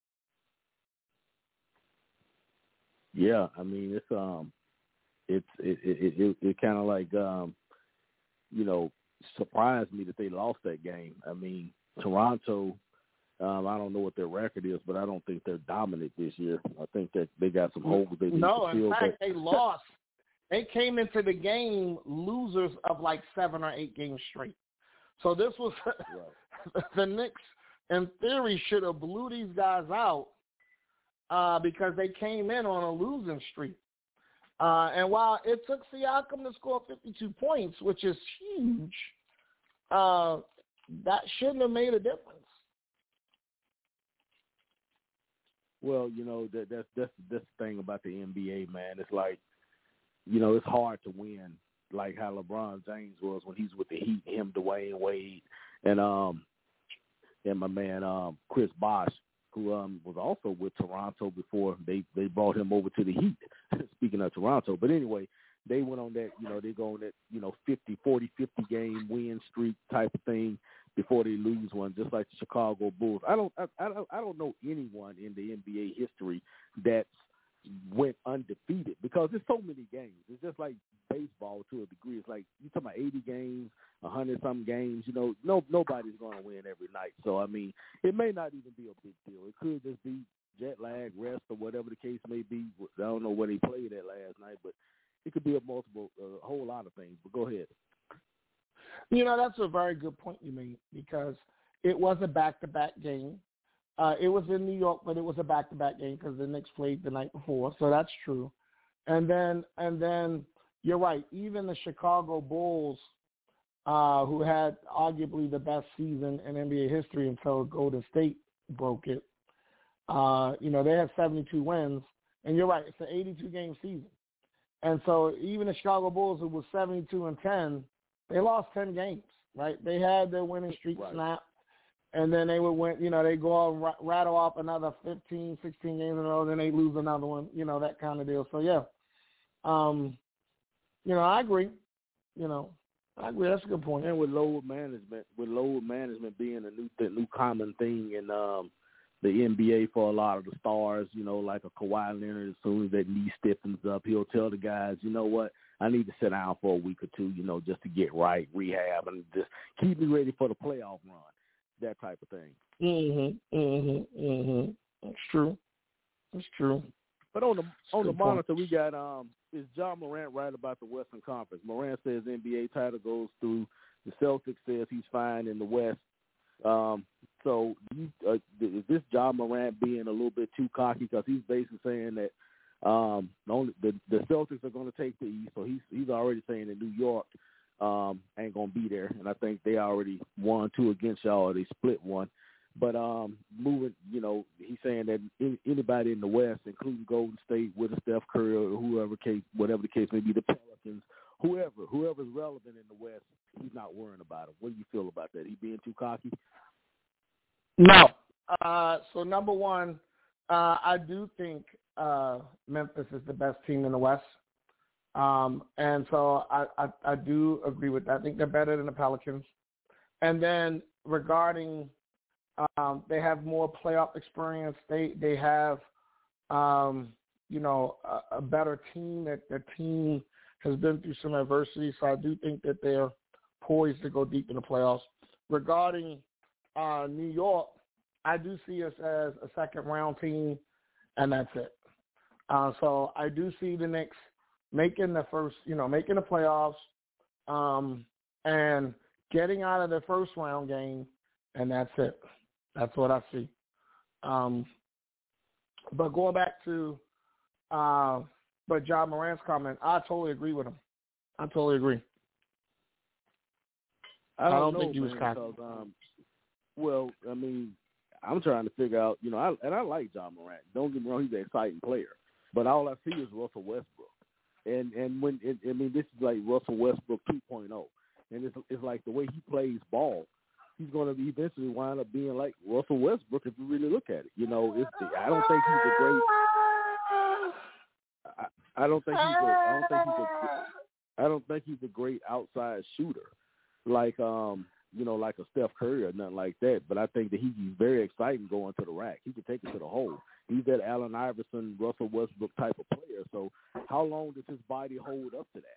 Yeah, I mean it's um, it's it it it, it kind of like um, you know, surprised me that they lost that game. I mean, Toronto. Um, I don't know what their record is, but I don't think they're dominant this year. I think that they got some holes they need no, to fill. in fact, but... they lost. They came into the game losers of like seven or eight games straight. So this was right. The Knicks, in theory, should have blew these guys out uh, because they came in on a losing streak. Uh, and while it took Siakam to score fifty-two points, which is huge, uh, that shouldn't have made a difference. Well, you know, that that's that's that's the thing about the N B A, man. It's like, you know, it's hard to win like how LeBron James was when he's with the Heat, him, Dwayne Wade, and um and my man um Chris Bosh, who um was also with Toronto before they, they brought him over to the Heat. Speaking of Toronto. But anyway, they went on that, you know, they go on that, you know, fifty, forty, fifty game win streak type of thing before they lose one, just like the Chicago Bulls. I don't, I, I don't, I don't know anyone in the N B A history that's went undefeated because there's so many games. It's just like baseball to a degree. It's like you talking about eighty games, a hundred something games. You know, no, nobody's going to win every night. So I mean, it may not even be a big deal. It could just be jet lag, rest, or whatever the case may be. I don't know where they played at last night, but it could be a multiple, a whole lot of things. But go ahead. You know, that's a very good point you made because it was a back-to-back game. Uh, it was in New York, but it was a back-to-back game because the Knicks played the night before, so that's true. And then, and then you're right. Even the Chicago Bulls, uh, who had arguably the best season in N B A history until Golden State broke it, uh, you know, they had seventy-two wins. And you're right, it's an eighty-two game season. And so even the Chicago Bulls, who was seventy-two and ten, they lost ten games, right? They had their winning streak right. snap, and then they would win, you know, they go on, r- rattle off another fifteen, sixteen games in a row, then they lose another one, you know, that kind of deal. So, yeah, um, you know, I agree. You know, I agree. That's a good point. And with load management, with load management being a new th- new common thing in um, the N B A for a lot of the stars, you know, like a Kawhi Leonard, as soon as that knee stiffens up, he'll tell the guys, you know what, I need to sit down for a week or two, you know, just to get right, rehab, and just keep me ready for the playoff run, that type of thing. Mm-hmm, mm-hmm, mm-hmm. That's true. That's true. But on the on the Good point. monitor, we got um, is John Morant right about the Western Conference? Morant says N B A title goes through. The Celtics says he's fine in the West. Um, so you, uh, is this John Morant being a little bit too cocky because he's basically saying that um, the, only, the the Celtics are going to take the East, so he's he's already saying that New York um, ain't going to be there, and I think they already won two against y'all, or they split one. But um, moving, you know, he's saying that any, anybody in the West, including Golden State, with a Steph Curry or whoever case, whatever the case may be, the Pelicans, whoever, whoever's relevant in the West, he's not worrying about him. What do you feel about that? He being too cocky? No. Uh, so number one, uh, I do think uh, Memphis is the best team in the West. Um, and so I, I, I do agree with that. I think they're better than the Pelicans. And then regarding um, they have more playoff experience. They they have, um, you know, a, a better team. That the team has been through some adversity. So I do think that they're poised to go deep in the playoffs. Regarding uh, New York, I do see us as a second-round team, and that's it. Uh, so I do see the Knicks making the first, you know, making the playoffs um, and getting out of the first-round game, and that's it. That's what I see. Um, but going back to uh, but John Morant's comment, I totally agree with him. I totally agree. I don't, I don't know, think he was man, cocky. because, um, well, I mean, I'm trying to figure out, you know, I, and I like John Morant. Don't get me wrong, he's an exciting player. But all I see is Russell Westbrook. And and when it, I mean, this is like Russell Westbrook two point oh. And it's, it's like the way he plays ball, he's going to eventually wind up being like Russell Westbrook if you really look at it. You know, it's the, I don't think he's a great I, I don't think he's a I don't think he's a I don't think he's a great outside shooter. Like um, you know, like a Steph Curry or nothing like that. But I think that he's very exciting going to the rack. He can take it to the hole. He's that Allen Iverson, Russell Westbrook type of player. So how long does his body hold up to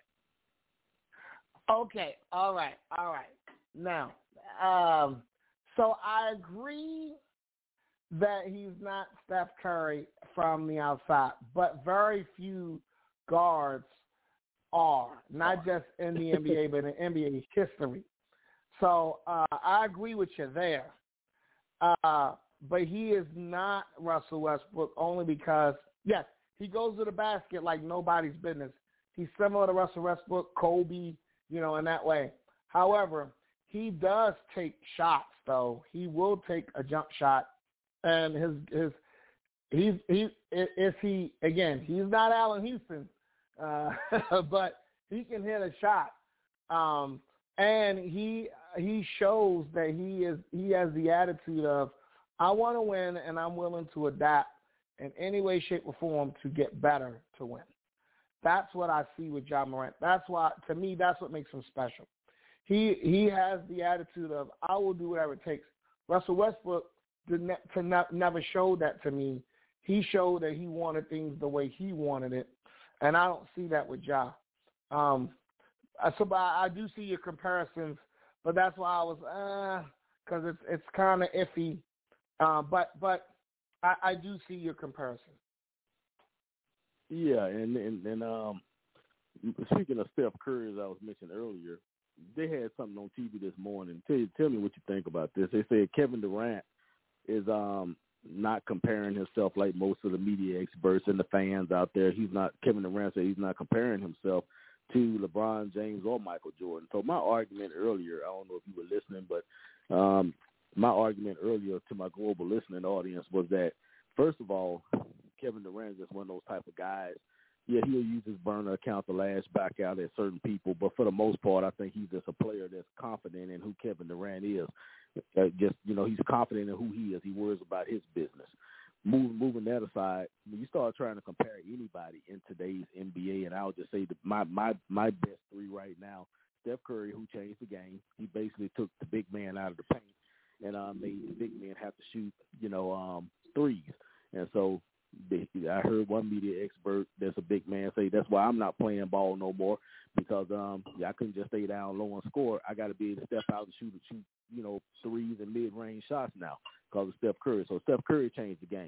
that? Okay, all right, all right. Now, um, so I agree that he's not Steph Curry from the outside, but very few guards are, not just in the N B A, but in N B A history. So uh, I agree with you there. Uh, but he is not Russell Westbrook only because, yes, he goes to the basket like nobody's business. He's similar to Russell Westbrook, Kobe, you know, in that way. However, he does take shots, though. He will take a jump shot. And his his he's he if he again he's not Allen Houston, uh, but he can hit a shot. Um, and he he shows that he is he has the attitude of, I want to win and I'm willing to adapt in any way, shape, or form to get better to win. That's what I see with John Morant. That's why, to me, that's what makes him special. He he has the attitude of, I will do whatever it takes. Russell Westbrook did ne- to ne- never show that to me. He showed that he wanted things the way he wanted it, and I don't see that with Ja. Um, so but I, I do see your comparisons, but that's why I was, because uh, it's it's kind of iffy. Uh, but but I, I do see your comparison. Yeah, and and, and um, speaking of Steph Curry, as I was mentioning earlier, they had something on T V this morning. Tell you, tell me what you think about this. They said Kevin Durant is um not comparing himself like most of the media experts and the fans out there. He's not. Kevin Durant said he's not comparing himself to LeBron James or Michael Jordan. So my argument earlier, I don't know if you were listening, but um, my argument earlier to my global listening audience was that, first of all, Kevin Durant is just one of those type of guys. Yeah, he'll use his burner account to lash back out at certain people, but for the most part, I think he's just a player that's confident in who Kevin Durant is. Uh, just, you know, he's confident in who he is. He worries about his business. Moving, moving that aside, when you start trying to compare anybody in today's N B A, and I'll just say that my, my, my best three right now, Steph Curry, who changed the game. He basically took the big man out of the paint and uh, made the big man have to shoot, you know, um, threes. And so they, I heard one media expert that's a big man say, that's why I'm not playing ball no more, because um, yeah, I couldn't just stay down low and score. I got to be able to step out and shoot, shoot, you know, threes and mid-range shots now because of Steph Curry. So Steph Curry changed the game.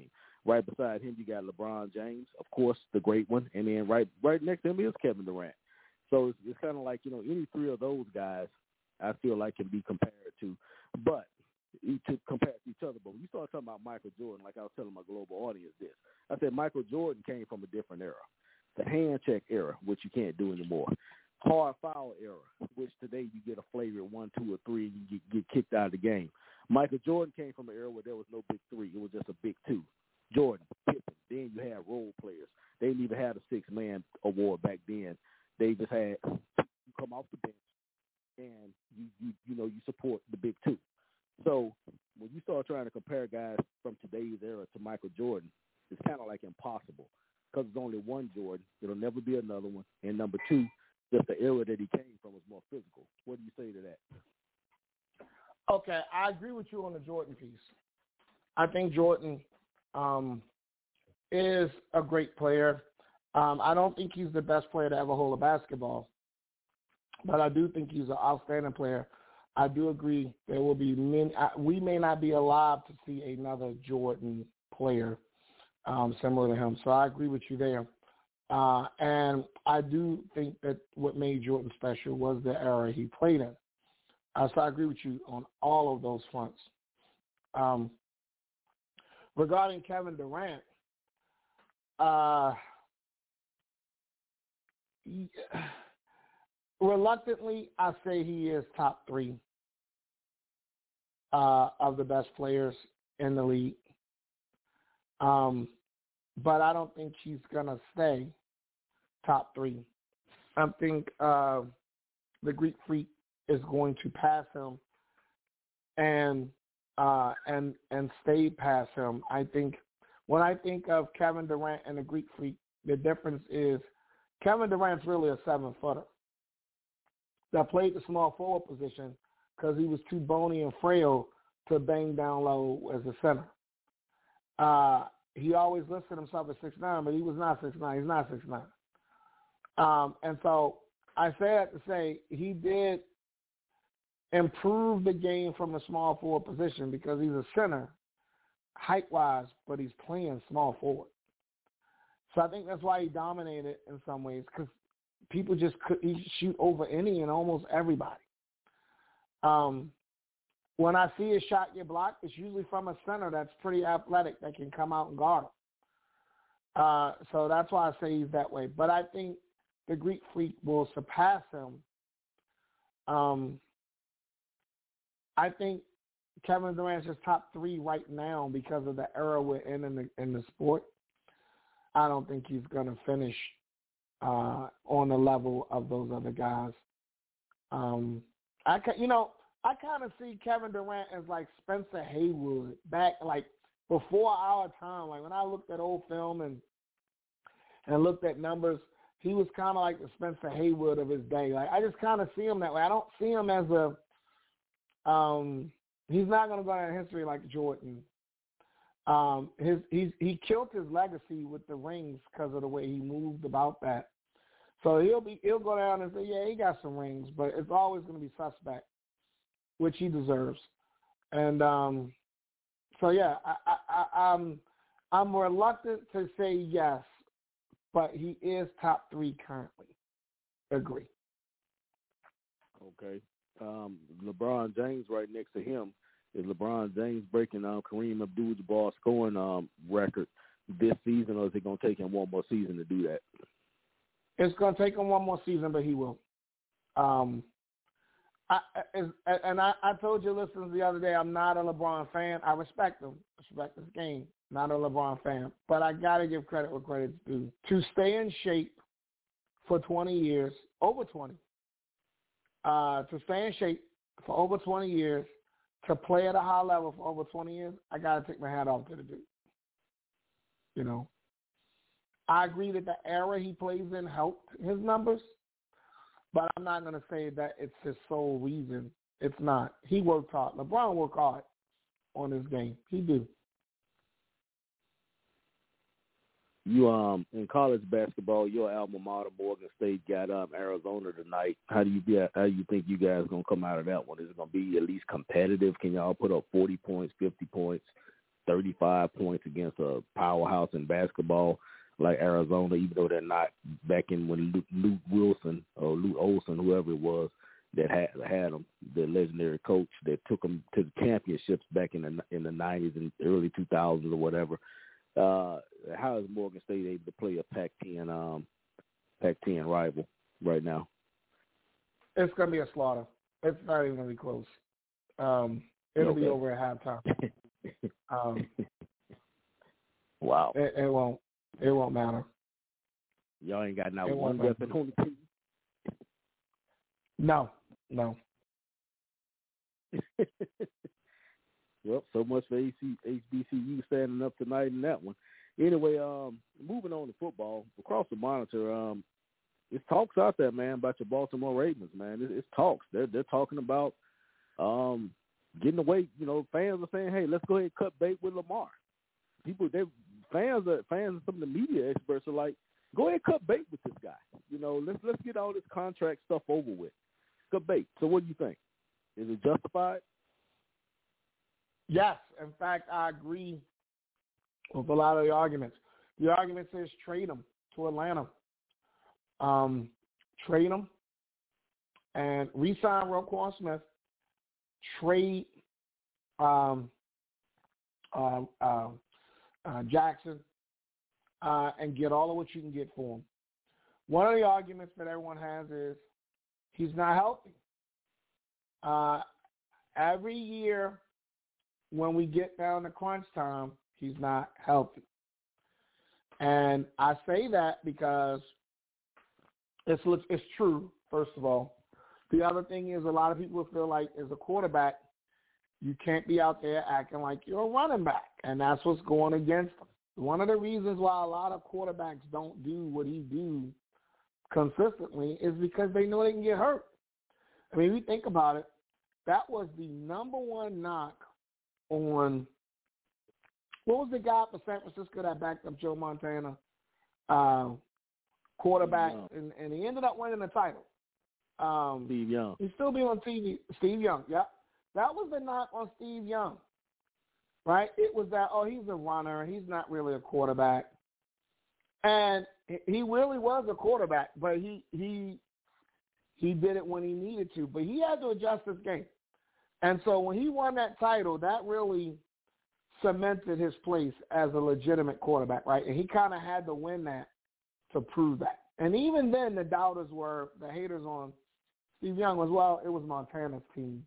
Right beside him, you got LeBron James, of course, the great one, and then right right next to him is Kevin Durant. So it's, it's kind of like, you know, any three of those guys I feel like can be compared to, but to compare to each other. But when you start talking about Michael Jordan, like I was telling my global audience this, I said Michael Jordan came from a different era, the hand check era, which you can't do anymore, hard foul era, which today you get a flagrant one, two, or three, and you get, get kicked out of the game. Michael Jordan came from an era where there was no big three. It was just a big two. Jordan, Pippen. Then you had role players. They didn't even have a six-man award back then. They just had you come off the bench and you, you you know you support the big two. So when you start trying to compare guys from today's era to Michael Jordan, it's kind of like impossible because there's only one Jordan. It'll never be another one. And number two, just the era that he came from was more physical. What do you say to that? Okay, I agree with you on the Jordan piece. I think Jordan um, is a great player. Um, I don't think he's the best player to ever hold a basketball, but I do think he's an outstanding player. I do agree there will be many. We may not be alive to see another Jordan player um, similar to him, so I agree with you there. Uh, and I do think that what made Jordan special was the era he played in. Uh, so I agree with you on all of those fronts. Um, regarding Kevin Durant, uh, he, reluctantly, I say he is top three uh, of the best players in the league. Um, but I don't think he's going to stay top three. I think uh, the Greek Freak is going to pass him and uh, and and stay past him. I think when I think of Kevin Durant and the Greek Freak, the difference is Kevin Durant's really a seven-footer that played the small forward position because he was too bony and frail to bang down low as a center. Uh, he always listed himself as six nine, but he was not six nine. He's not six nine. Um, and so I say that to say he did improve the game from the small forward position because he's a center height-wise, but he's playing small forward. So I think that's why he dominated in some ways because people just could he shoot over any and almost everybody. Um, when I see a shot get blocked, it's usually from a center that's pretty athletic that can come out and guard him. Uh, so that's why I say he's that way. But I think the Greek Freak will surpass him. Um, I think Kevin Durant's just top three right now because of the era we're in in the, in the sport. I don't think he's going to finish uh, on the level of those other guys. Um, I can, you know, I kind of see Kevin Durant as like Spencer Haywood back like before our time. Like when I looked at old film and and looked at numbers, he was kind of like the Spencer Haywood of his day. Like I just kind of see him that way. I don't see him as a um, he's not going to go down in history like Jordan. Um, his he's he killed his legacy with the rings because of the way he moved about that. So he'll be he'll go down and say, yeah, he got some rings, but it's always going to be suspect, which he deserves. And um, so yeah, I, I, I, I'm I'm reluctant to say yes, but he is top three currently. Agree. Okay. Um, LeBron James right next to him. Is LeBron James breaking um, Kareem Abdul-Jabbar's scoring um, record this season, or is it going to take him one more season to do that? It's going to take him one more season, but he will. Um, I, and I, I told your listeners the other day, I'm not a LeBron fan. I respect him. I respect his game. Not a LeBron fan. But I got to give credit where credit's due. To stay in shape for twenty years, over twenty, uh, to stay in shape for over twenty years, to play at a high level for over twenty years, I got to take my hat off to the dude. You know, I agree that the era he plays in helped his numbers, but I'm not going to say that it's his sole reason. It's not. He worked hard. LeBron worked hard on his game. He do. You um in college basketball, your alma mater, Morgan State, got um Arizona tonight. How do you be? How do you think you guys gonna come out of that one? Is it gonna be at least competitive? Can y'all put up forty points, fifty points? thirty-five points against a powerhouse in basketball like Arizona, even though they're not back in when Luke, Luke Wilson or Luke Olson, whoever it was that had had them, the legendary coach that took them to the championships back in the in the nineties and early two thousands or whatever. Uh, how is Morgan State able to play a Pac ten um, Pac ten rival right now? It's going to be a slaughter. It's not even going to be close. Um, it'll okay. be over at halftime. um, wow. It, it won't. It won't matter. Y'all ain't got not it one weapon on the team. No, no. Well, so much for H B C U standing up tonight in that one. Anyway, um, moving on to football, across the monitor, um, it's talks out there, man, about your Baltimore Ravens, man. It's, it's talks. They're they're talking about um, getting away. You know, fans are saying, "Hey, let's go ahead and cut bait with Lamar." People, they fans are fans and some of the media experts are like, "Go ahead and cut bait with this guy." You know, let's let's get all this contract stuff over with. Cut bait. So, what do you think? Is it justified? Yes. In fact, I agree with a lot of the arguments. The argument says trade him to Atlanta. Um, trade him and re-sign Roquan Smith. Trade um, uh, uh, uh, Jackson uh, and get all of what you can get for him. One of the arguments that everyone has is he's not healthy. Uh, every year when we get down to crunch time, he's not healthy. And I say that because it's it's true, first of all. The other thing is a lot of people feel like as a quarterback, you can't be out there acting like you're a running back, and that's what's going against him. One of the reasons why a lot of quarterbacks don't do what he do consistently is because they know they can get hurt. I mean, if you think about it, that was the number one knock on what was the guy for San Francisco that backed up Joe Montana, uh, quarterback, and, and he ended up winning the title. Um, Steve Young. He's still being on T V. Steve Young, yeah. That was the knock on Steve Young, right? It was that, oh, he's a runner. He's not really a quarterback. And he really was a quarterback, but he he he did it when he needed to. But he had to adjust his game. And so when he won that title, that really cemented his place as a legitimate quarterback, right? And he kind of had to win that to prove that. And even then, the doubters were, the haters on Steve Young was, well, it was Montana's team,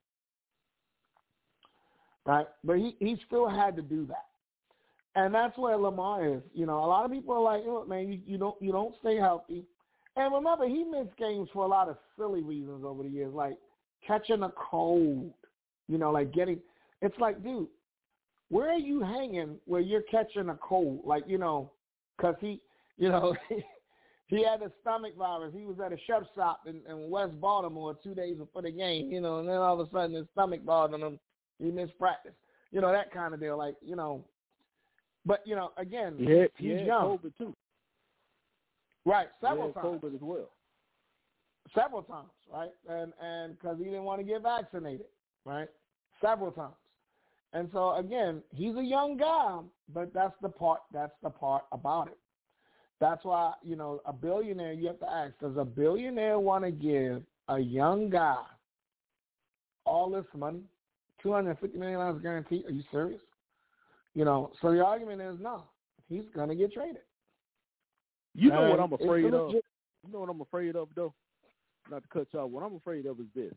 right? But he, he still had to do that. And that's where Lamar is. You know, a lot of people are like, oh, man, you, you don't you don't stay healthy. And remember, he missed games for a lot of silly reasons over the years, like catching a cold, you know, like getting – it's like, dude, where are you hanging where you're catching a cold? Like, you know, because he, you know, he had a stomach virus. He was at a chef shop in, in West Baltimore two days before the game, you know, and then all of a sudden his stomach bothered him. He missed practice. You know, that kind of deal. Like, you know, but, you know, again, yeah, he's yeah, young. COVID too. Right, several yeah, times. COVID as well. Several times, right? And and because he didn't want to get vaccinated, right? Several times. And so, again, he's a young guy, but that's the part, that's the part about it. That's why, you know, a billionaire, you have to ask, does a billionaire want to give a young guy all this money, two hundred fifty million dollars guaranteed? Are you serious? You know, so the argument is no, he's going to get traded. You know and what I'm afraid of? Legit- You know what I'm afraid of, though? Not to cut you off. What I'm afraid of is this.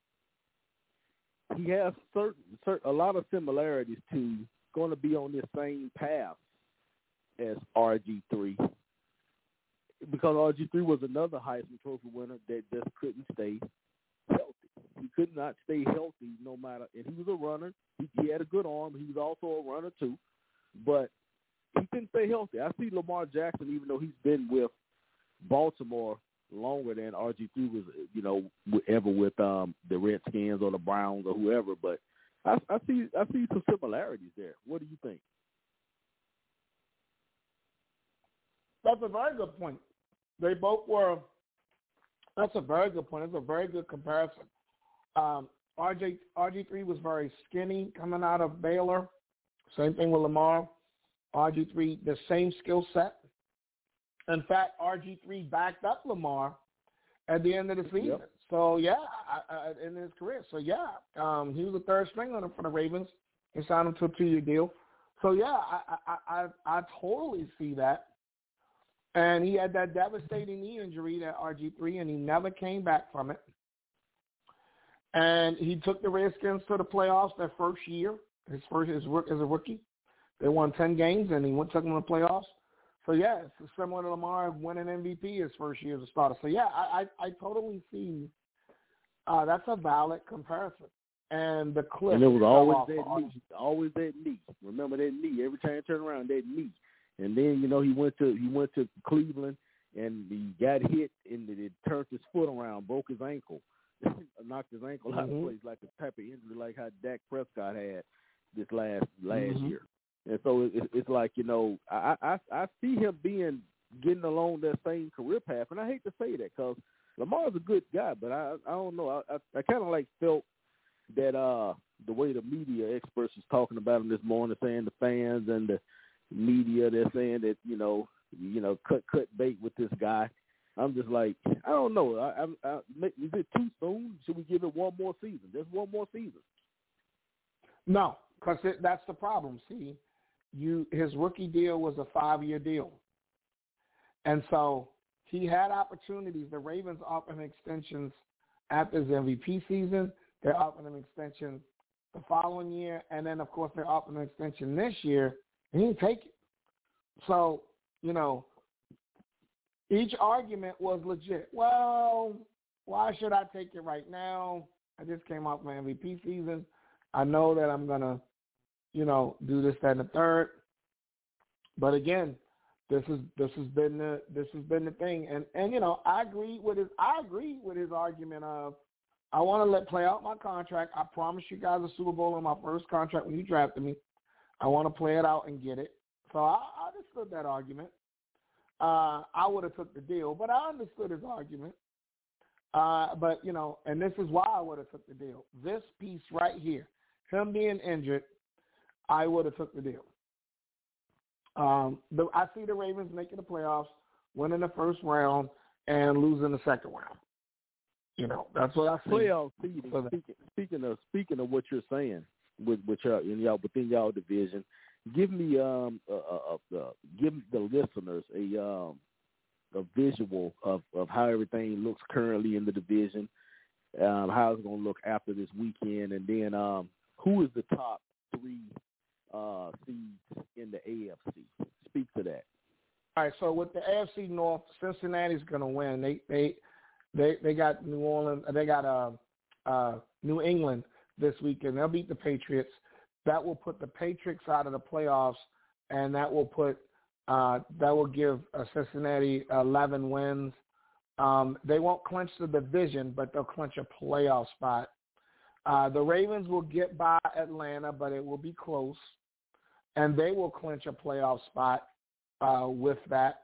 He has certain, certain, a lot of similarities to going to be on this same path as R G three, because R G three was another Heisman Trophy winner that just couldn't stay healthy. He could not stay healthy no matter, and he was a runner. He, he had a good arm. He was also a runner too, but he couldn't stay healthy. I see Lamar Jackson, even though he's been with Baltimore longer than R G three was, you know, ever with um, the Redskins or the Browns or whoever. But I, I see I see some similarities there. What do you think? That's a very good point. They both were. That's a very good point. It's a very good comparison. Um, R J R G three was very skinny coming out of Baylor, Same thing with Lamar. R G three, the same skill set. In fact, R G three backed up Lamar at the end of the season. Yep. So, yeah, I, I, in his career. So, yeah, um, he was a third stringer for the Ravens. He signed him to a two-year deal. So, yeah, I, I, I, I totally see that. And he had that devastating knee injury, that R G three, and he never came back from it. And he took the Redskins to the playoffs that first year, his first his work as a rookie. They won ten games, and he went took them to the playoffs. So, yeah, it's similar to Lamar winning M V P his first year as a starter. So, yeah, I, I, I totally see uh, that's a valid comparison. And the clip. And it was always that knee. Always that knee. Remember that knee. Every time you turn around, that knee. And then, you know, he went to he went to Cleveland, and he got hit, and it turned his foot around, broke his ankle, knocked his ankle mm-hmm. out of place, like the type of injury like how Dak Prescott had this last last mm-hmm. year. And so it, it's like, you know, I, I I see him being getting along that same career path, and I hate to say that because Lamar's a good guy, but I I don't know. I I, I kind of like felt that uh the way the media experts was talking about him this morning, saying the fans and the media, they're saying that, you know, you know, cut cut bait with this guy. I'm just like, I don't know. I, I, I, is it too soon? Should we give it one more season? Just one more season? No, because that's the problem. See, you his rookie deal was a five-year deal, and so he had opportunities. The Ravens offered him extensions after his M V P season. They're offering him extensions the following year, and then of course they're offering an extension this year. And he didn't take it. So, you know, each argument was legit. Well, why should I take it right now? I just came off my M V P season. I know that I'm going to, you know, do this, that, and the third. But again, this is this has been the this has been the thing. And and you know, I agree with his I agree with his argument of I want to let play out my contract. I promised you guys a Super Bowl on my first contract when you drafted me. I want to play it out and get it. So I, I understood that argument. Uh, I would have took the deal, but I understood his argument. Uh, but, you know, and this is why I would have took the deal. This piece right here, him being injured, I would have took the deal. Um, the, I see the Ravens making the playoffs, winning the first round, and losing the second round. You know, that's what I see. Playoff seeding. Speaking, speaking of speaking of what you're saying, with with y'all, in y'all within y'all division, give me um uh, uh, uh, give the listeners a um a visual of, of how everything looks currently in the division, um, how it's going to look after this weekend, and then um who is the top three uh seeds in the A F C? Speak to that. All right, so with the A F C North, Cincinnati's going to win. They they they they got New Orleans. They got uh uh New England this weekend. They'll beat the Patriots. That will put the Patriots out of the playoffs, and that will put uh, that will give uh, Cincinnati eleven wins. Um, they won't clinch the division, but they'll clinch a playoff spot. Uh, the Ravens will get by Atlanta, but it will be close, and they will clinch a playoff spot uh, with that.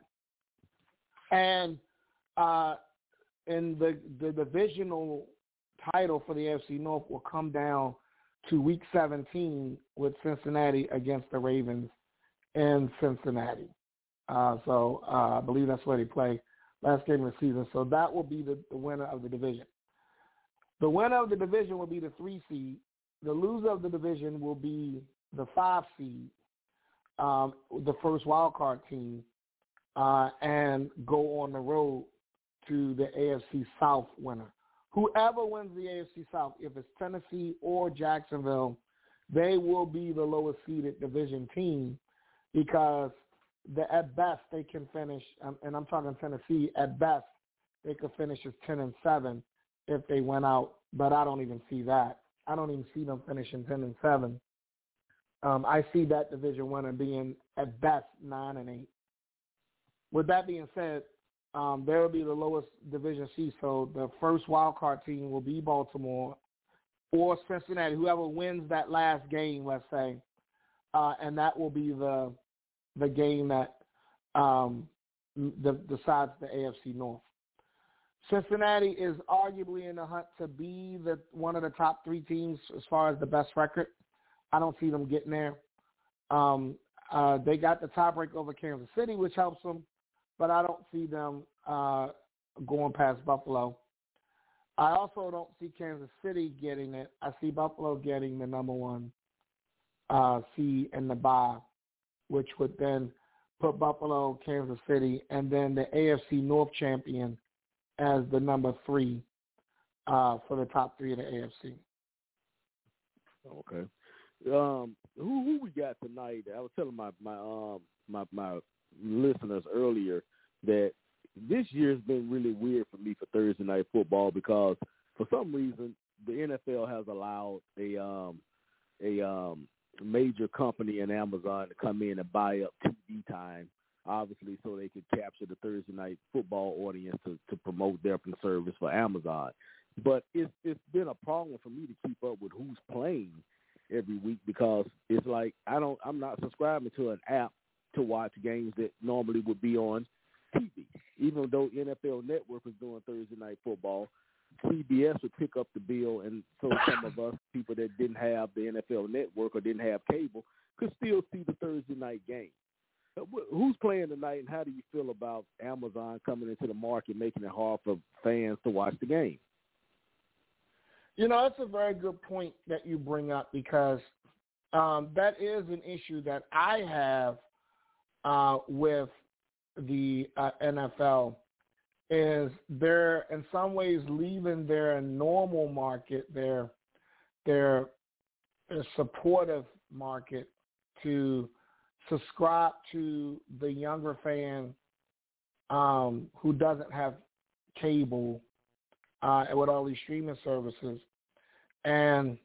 And uh, in the the divisional title for the A F C North will come down to week seventeen with Cincinnati against the Ravens in Cincinnati. Uh, so uh, I believe that's where they play last game of the season. So that will be the, the winner of the division. The winner of the division will be the three seed. The loser of the division will be the five seed, um, the first wild card team, uh, and go on the road to the A F C South winner. Whoever wins the A F C South, if it's Tennessee or Jacksonville, they will be the lowest seeded division team because the, at best they can finish, um, and I'm talking Tennessee, at best they could finish as ten and seven if they went out, but I don't even see that. I don't even see them finishing ten and seven. Um, I see that division winner being at best nine and eight. With that being said, Um, there will be the lowest division seed, so the first wild card team will be Baltimore or Cincinnati, whoever wins that last game, let's say, uh, and that will be the the game that um, the, decides the A F C North. Cincinnati is arguably in the hunt to be the one of the top three teams as far as the best record. I don't see them getting there. Um, uh, they got the tiebreaker over Kansas City, which helps them, but I don't see them uh, going past Buffalo. I also don't see Kansas City getting it. I see Buffalo getting the number one uh, seed in the bye, which would then put Buffalo, Kansas City, and then the A F C North champion as the number three uh, for the top three of the A F C. Okay. Um, who who we got tonight? I was telling my my um my my listeners earlier that this year's been really weird for me for Thursday night football because for some reason the N F L has allowed a um a um major company in Amazon to come in and buy up T V time, obviously so they could capture the Thursday night football audience to, to promote their service for Amazon. But it's it's been a problem for me to keep up with who's playing every week because it's like I don't I'm not subscribing to an app to watch games that normally would be on T V. Even though N F L Network is doing Thursday night football, C B S would pick up the bill, and so some of us people that didn't have the N F L Network or didn't have cable could still see the Thursday night game. Who's playing tonight, and how do you feel about Amazon coming into the market, making it hard for fans to watch the game? You know, that's a very good point that you bring up because um, that is an issue that I have uh, with the uh, N F L is they're in some ways leaving their normal market, their their, their supportive market to subscribe to the younger fan um, who doesn't have cable uh, with all these streaming services, and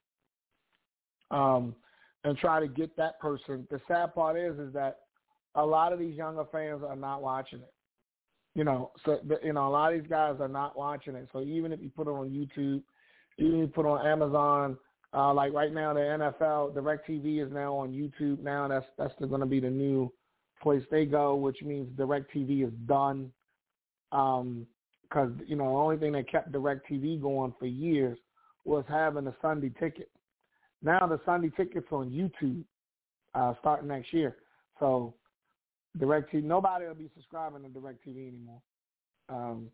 um, and try to get that person. The sad part is is that a lot of these younger fans are not watching it. You know, so the, you know a lot of these guys are not watching it. So even if you put it on YouTube, even if you put it on Amazon, uh, like right now the N F L, DirecTV is now on YouTube. Now that's that's going to be the new place they go, which means DirecTV is done. Um, because you know the only thing that kept DirecTV going for years was having a Sunday ticket. Now the Sunday ticket's on YouTube uh, starting next year. So DirecTV, nobody will be subscribing to DirecTV anymore. Um,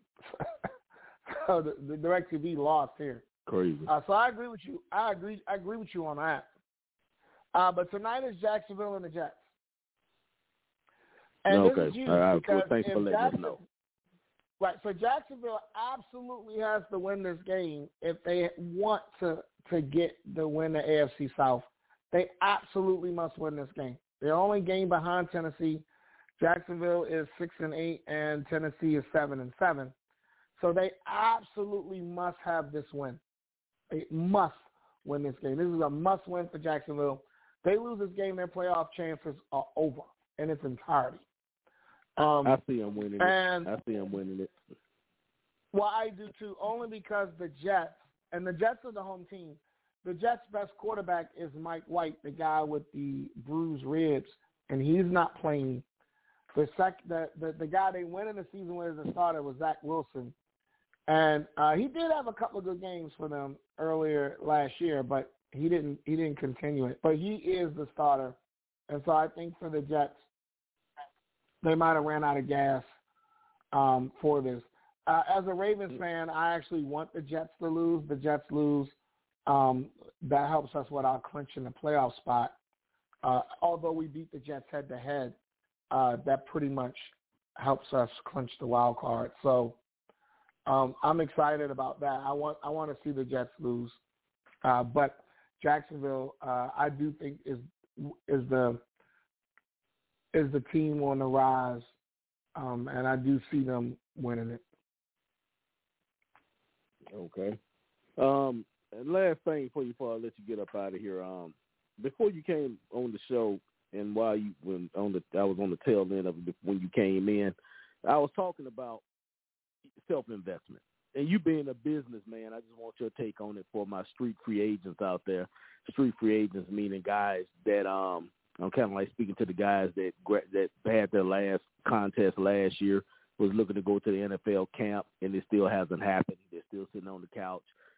so the, the DirecTV lost here. Crazy. Uh, so I agree with you. I agree. I agree with you on that. Uh, but tonight is Jacksonville and the Jets. And okay. this is huge All right. because well, thanks for letting Jackson, us know. Right, so Jacksonville absolutely has to win this game if they want to to get the win the A F C South. They absolutely must win this game. They're only game behind Tennessee. Jacksonville is six and eight, and Tennessee is seven and seven. So they absolutely must have this win. They must win this game. This is a must win for Jacksonville. They lose this game, their playoff chances are over in its entirety. Um, I see them winning and, it. I see them winning it. Well, I do too, only because the Jets, and the Jets are the home team, the Jets' best quarterback is Mike White, the guy with the bruised ribs, and he's not playing. The sec, the, the, the guy they went in the season with as a starter was Zach Wilson, and uh, he did have a couple of good games for them earlier last year, but he didn't he didn't continue it. But he is the starter, and so I think for the Jets, they might have ran out of gas um, for this. Uh, as a Ravens fan, I actually want the Jets to lose. The Jets lose. Um, that helps us with our clinching the playoff spot. Uh, although we beat the Jets head-to-head, uh, that pretty much helps us clinch the wild card. So um, I'm excited about that. I want I want to see the Jets lose. Uh, but Jacksonville, uh, I do think is is the is the team on the rise, um, and I do see them winning it. Okay. Um, and last thing before you before I let you get up out of here, um, before you came on the show and while you when on the I was on the tail end of it when you came in, I was talking about self-investment. And you being a businessman, I just want your take on it for my street free agents out there. Street free agents meaning guys that um I'm kind of like speaking to the guys that that had their last contest last year, was looking to go to the N F L camp, and it still hasn't happened. They're still sitting on the couch.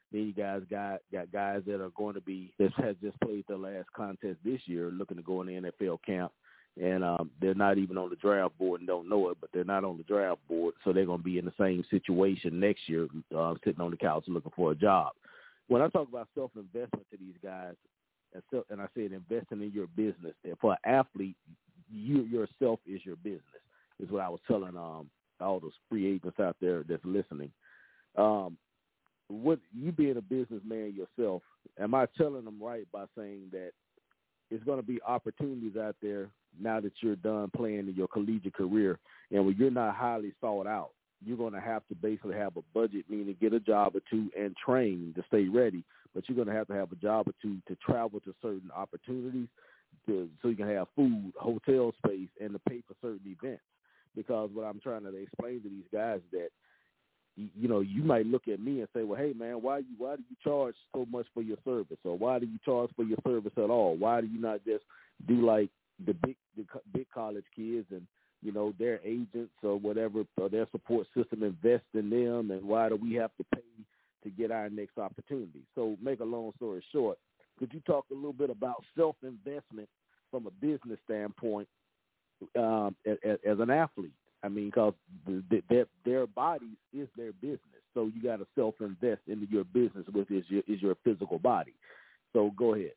Then you guys got got guys that are going to be that has just played their last contest this year, looking to go in the N F L camp, and um, they're not even on the draft board and don't know it, but they're not on the draft board, so they're going to be in the same situation next year, uh, sitting on the couch looking for a job. When I talk about self-investment to these guys, and, self, and I said investing in your business, and for an athlete, you yourself is your business, is what I was telling um, all those free agents out there that's listening. Um, what you being a businessman yourself, am I telling them right by saying that it's going to be opportunities out there now that you're done playing in your collegiate career, and when you're not highly sought out, you're going to have to basically have a budget, meaning get a job or two and train to stay ready, but you're going to have to have a job or two to travel to certain opportunities to, so you can have food, hotel space, and to pay for certain events. Because what I'm trying to explain to these guys is that, you know, you might look at me and say, well, hey, man, why you why do you charge so much for your service? Or why do you charge for your service at all? Why do you not just do like the big the big college kids and, you know, their agents or whatever, or their support system invest in them, and why do we have to pay to get our next opportunity? So make a long story short, could you talk a little bit about self-investment from a business standpoint um, as, as an athlete? I mean, because the, their, their bodies is their business. So you got to self-invest into your business, which is your, is your physical body. So go ahead.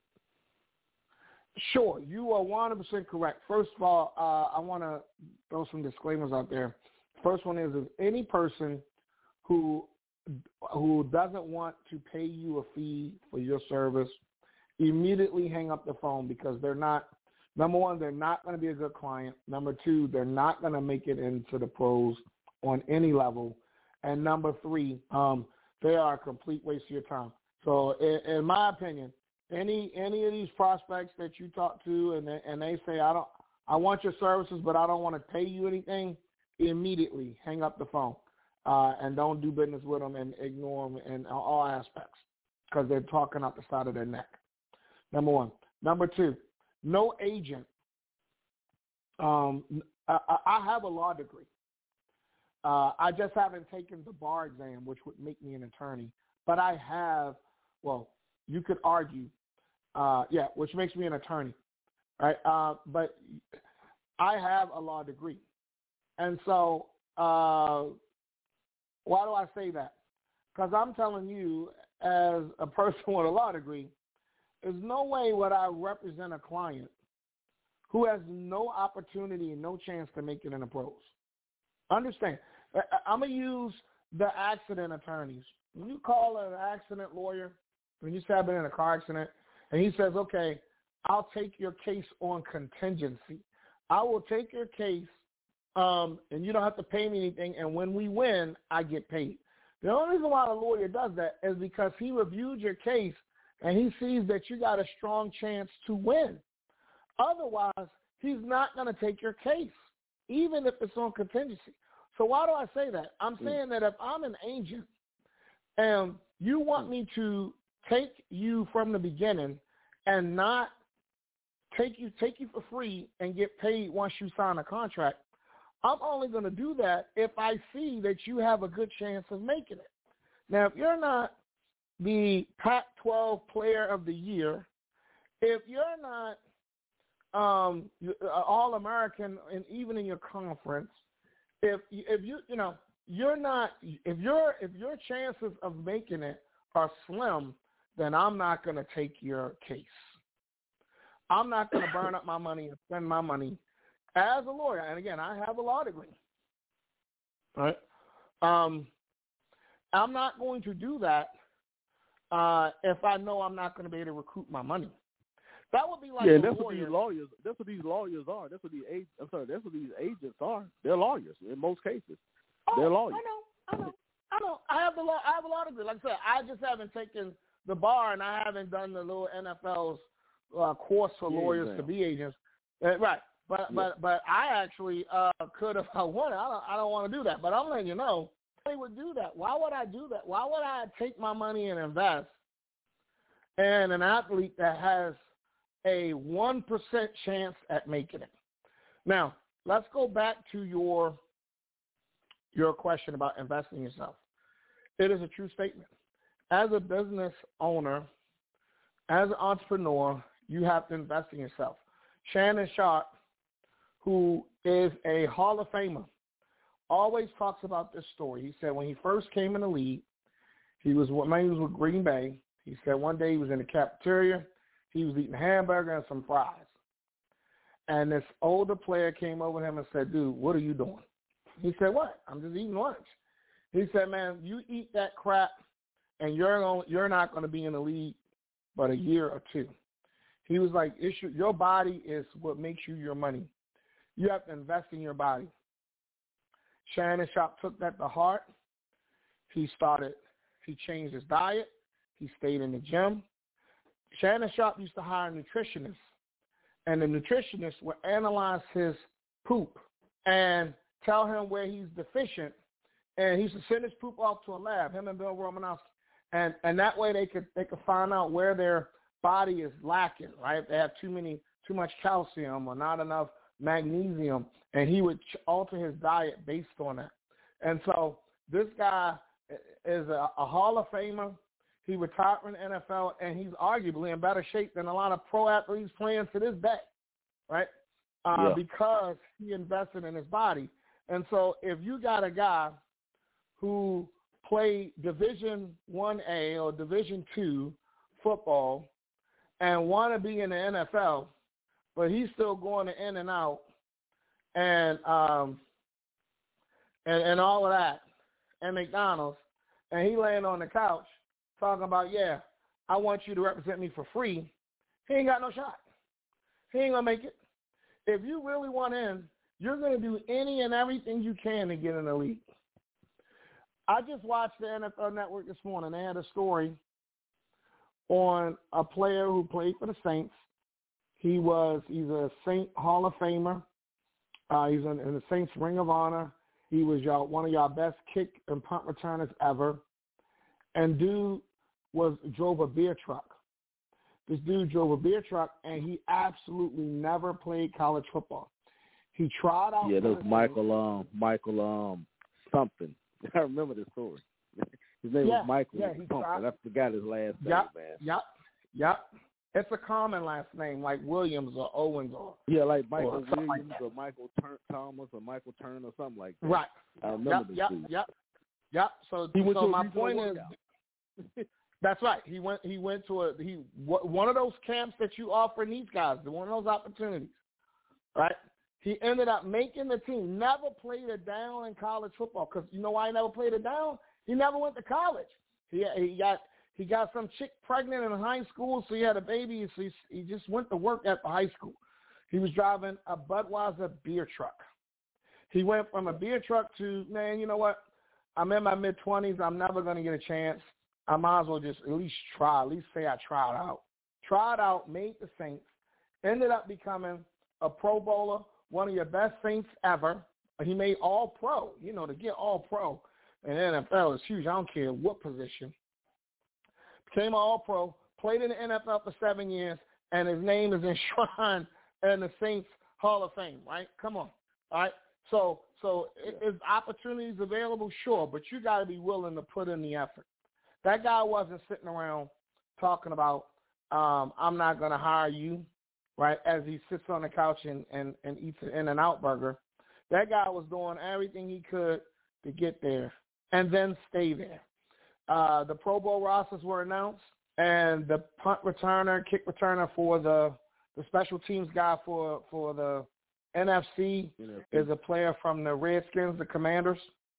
Sure. You are one hundred percent correct. First of all, uh, I want to throw some disclaimers out there. First one is, is any person who who doesn't want to pay you a fee for your service, immediately hang up the phone, because they're not, number one, they're not going to be a good client. Number two, they're not going to make it into the pros on any level. And number three, um, they are a complete waste of your time. So in, in my opinion, any any of these prospects that you talk to and they, and they say, I don't, I want your services, but I don't want to pay you anything, immediately hang up the phone uh, and don't do business with them and ignore them in all aspects, because they're talking out the side of their neck. Number one. Number two, no agent. Um, I, I have a law degree. Uh, I just haven't taken the bar exam, which would make me an attorney. But I have, well, you could argue, uh, yeah, which makes me an attorney, right? Uh, but I have a law degree. And so uh, why do I say that? Because I'm telling you, as a person with a law degree, there's no way would I represent a client who has no opportunity and no chance to make it in the pros. Understand, I'm going to use the accident attorneys. When you call an accident lawyer, when you say I've been in a car accident, and he says, okay, I'll take your case on contingency. I will take your case, um, and you don't have to pay me anything, and when we win, I get paid. The only reason why the lawyer does that is because he reviewed your case, and he sees that you got a strong chance to win. Otherwise, he's not going to take your case, even if it's on contingency. So why do I say that? I'm saying that if I'm an agent and you want me to take you from the beginning and not take you take you for free and get paid once you sign a contract, I'm only going to do that if I see that you have a good chance of making it. Now, if you're not the Pac twelve player of the year, if you're not um, All-American and even in your conference, if if you you know you're not if your if your chances of making it are slim, then I'm not going to take your case. I'm not going to burn up my money and spend my money as a lawyer. And again, I have a law degree. All right. Um, I'm not going to do that uh, if I know I'm not going to be able to recoup my money. That would be like yeah, a that's lawyer. what these lawyers. That's what these lawyers are. That's what these agents. I'm sorry. That's what these agents are. They're lawyers in most cases. Oh, They're lawyers. I know. I know. I know. I have the law. I have a law degree. Like I said, I just haven't taken the bar, and I haven't done the little N F L's uh, course for yeah, lawyers exactly. to be agents. Uh, right. But yeah. but but I actually uh, could if I wanted. I don't I don't want to do that. But I'm letting you know, they would do that. Why would I do that? Why would I take my money and invest in an athlete that has a one percent chance at making it? Now, let's go back to your your question about investing in yourself. It is a true statement. as a business owner, as an entrepreneur, you have to invest in yourself. Shannon Sharpe, who is a Hall of Famer, always talks about this story. He said when he first came in the league, he was when he was with Green Bay. He said one day he was in the cafeteria, he was eating a hamburger and some fries, and this older player came over to him and said, "Dude, what are you doing?" He said, "What? I'm just eating lunch." He said, "Man, you eat that crap, and you're going, you're not going to be in the league but a year or two." He was like, "Issue your body is what makes you your money. You have to invest in your body." Shannon Sharpe took that to heart. He started, he changed his diet. He stayed in the gym. Shannon Sharpe used to hire nutritionists, and the nutritionists would analyze his poop and tell him where he's deficient. And he used to send his poop off to a lab, him and Bill Romanowski. And and that way they could they could find out where their body is lacking, right? They have too many too much calcium or not enough magnesium, and he would alter his diet based on that. And so this guy is a, a Hall of Famer. He retired from the N F L, and he's arguably in better shape than a lot of pro athletes playing to this day, right? Uh, yeah. Because he invested in his body. And so if you got a guy who played Division one A or Division two football and want to be in the N F L, but he's still going to in and out and um and, and all of that and McDonald's, and he laying on the couch talking about, yeah, I want you to represent me for free, he ain't got no shot. He ain't going to make it. If you really want in, you're going to do any and everything you can to get in the league. I just watched the N F L Network this morning. They had a story on a player who played for the Saints. He was he's a Saint Hall of Famer. Uh, he's in, in the Saints Ring of Honor. He was y'all, one of y'all best kick and punt returners ever. And dude was drove a beer truck. This dude drove a beer truck, and he absolutely never played college football. He tried out. Yeah, that was Michael um Michael um something. I remember the story. His name yeah, was Michael yeah, something. Tried. I forgot his last name, yep, man. Yep, yep. It's a common last name, like Williams or Owens or yeah, like Michael or Williams like or Michael Tur- Thomas or Michael Turner or something like that. Right. I remember yep, this yep, dude. Yep. Yep. So, he went so to my a point is, that's right. He went. He went to a he one of those camps that you offer these guys. One of those opportunities, right? He ended up making the team. Never played a down in college football because you know why he never played a down? He never went to college. He he got he got some chick pregnant in high school, so he had a baby. So he, he just went to work at the high school. He was driving a Budweiser beer truck. He went from a beer truck to, man, you know what? I'm in my mid twenties. I'm never going to get a chance. I might as well just at least try. At least say I tried out. Tried out, made the Saints. Ended up becoming a Pro Bowler, one of your best Saints ever. He made all pro. You know, to get all pro in the N F L is huge. I don't care what position. Became all pro, played in the N F L for seven years, and his name is enshrined in the Saints Hall of Fame, right? Come on, all right? So, so is opportunities available? Sure, but you got to be willing to put in the effort. That guy wasn't sitting around talking about, um, I'm not going to hire you, right, as he sits on the couch and, and, and eats an In-N-Out burger. That guy was doing everything he could to get there and then stay there. Uh, the Pro Bowl rosters were announced, and the punt returner, kick returner for the, the special teams guy for, for the N F C N F C is a player from the Redskins, the Commanders.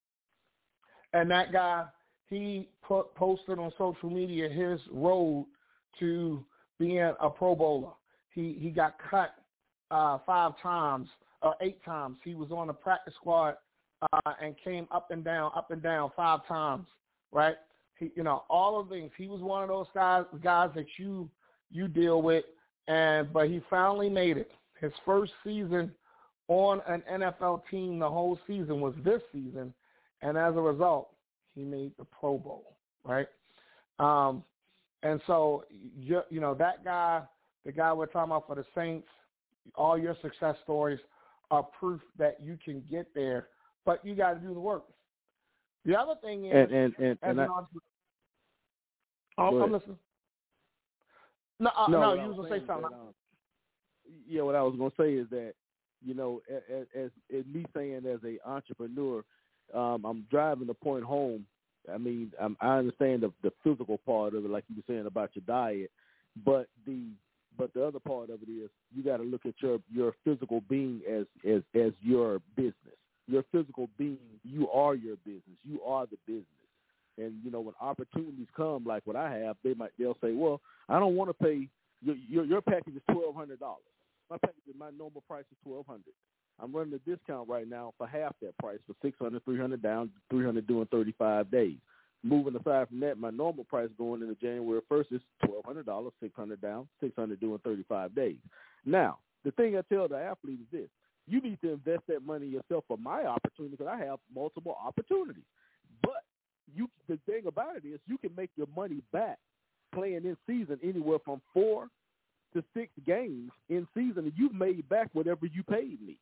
And that guy, he put, posted on social media his road to being a Pro Bowler. He he got cut uh, five times or eight times. He was on the practice squad uh, and came up and down, up and down five times, right? He, you know, all of things. He was one of those guys guys that you you deal with, and but he finally made it. His first season on an N F L team, the whole season was this season, and as a result, he made the Pro Bowl, right? Um, and so, you, you know, that guy, the guy we're talking about for the Saints, all your success stories are proof that you can get there, but you got to do the work. The other thing is, and and and, and I, Oh, I'm listening. No, uh, no, no, you was gonna say something. That, um, yeah, what I was gonna say is that, you know, as, as, as me saying as a entrepreneur, um, I'm driving the point home. I mean, I'm, I understand the, the physical part of it, like you were saying about your diet, but the but the other part of it is you got to look at your, your physical being as, as as your business. Your physical being, you are your business. You are the business. And you know, when opportunities come, like what I have, they might they'll say, well, I don't want to pay. Your your, your package is twelve hundred dollars. My package, my normal price is twelve hundred dollars. I'm running a discount right now for half that price for six hundred dollars, three hundred dollars down, three hundred dollars doing thirty-five days. Moving aside from that, my normal price going into January first is twelve hundred dollars, six hundred dollars down, six hundred dollars doing thirty-five days. Now, the thing I tell the athlete is this. You need to invest that money yourself for my opportunity because I have multiple opportunities. But you, the thing about it is you can make your money back playing in season anywhere from four to six games in season, and you've made back whatever you paid me.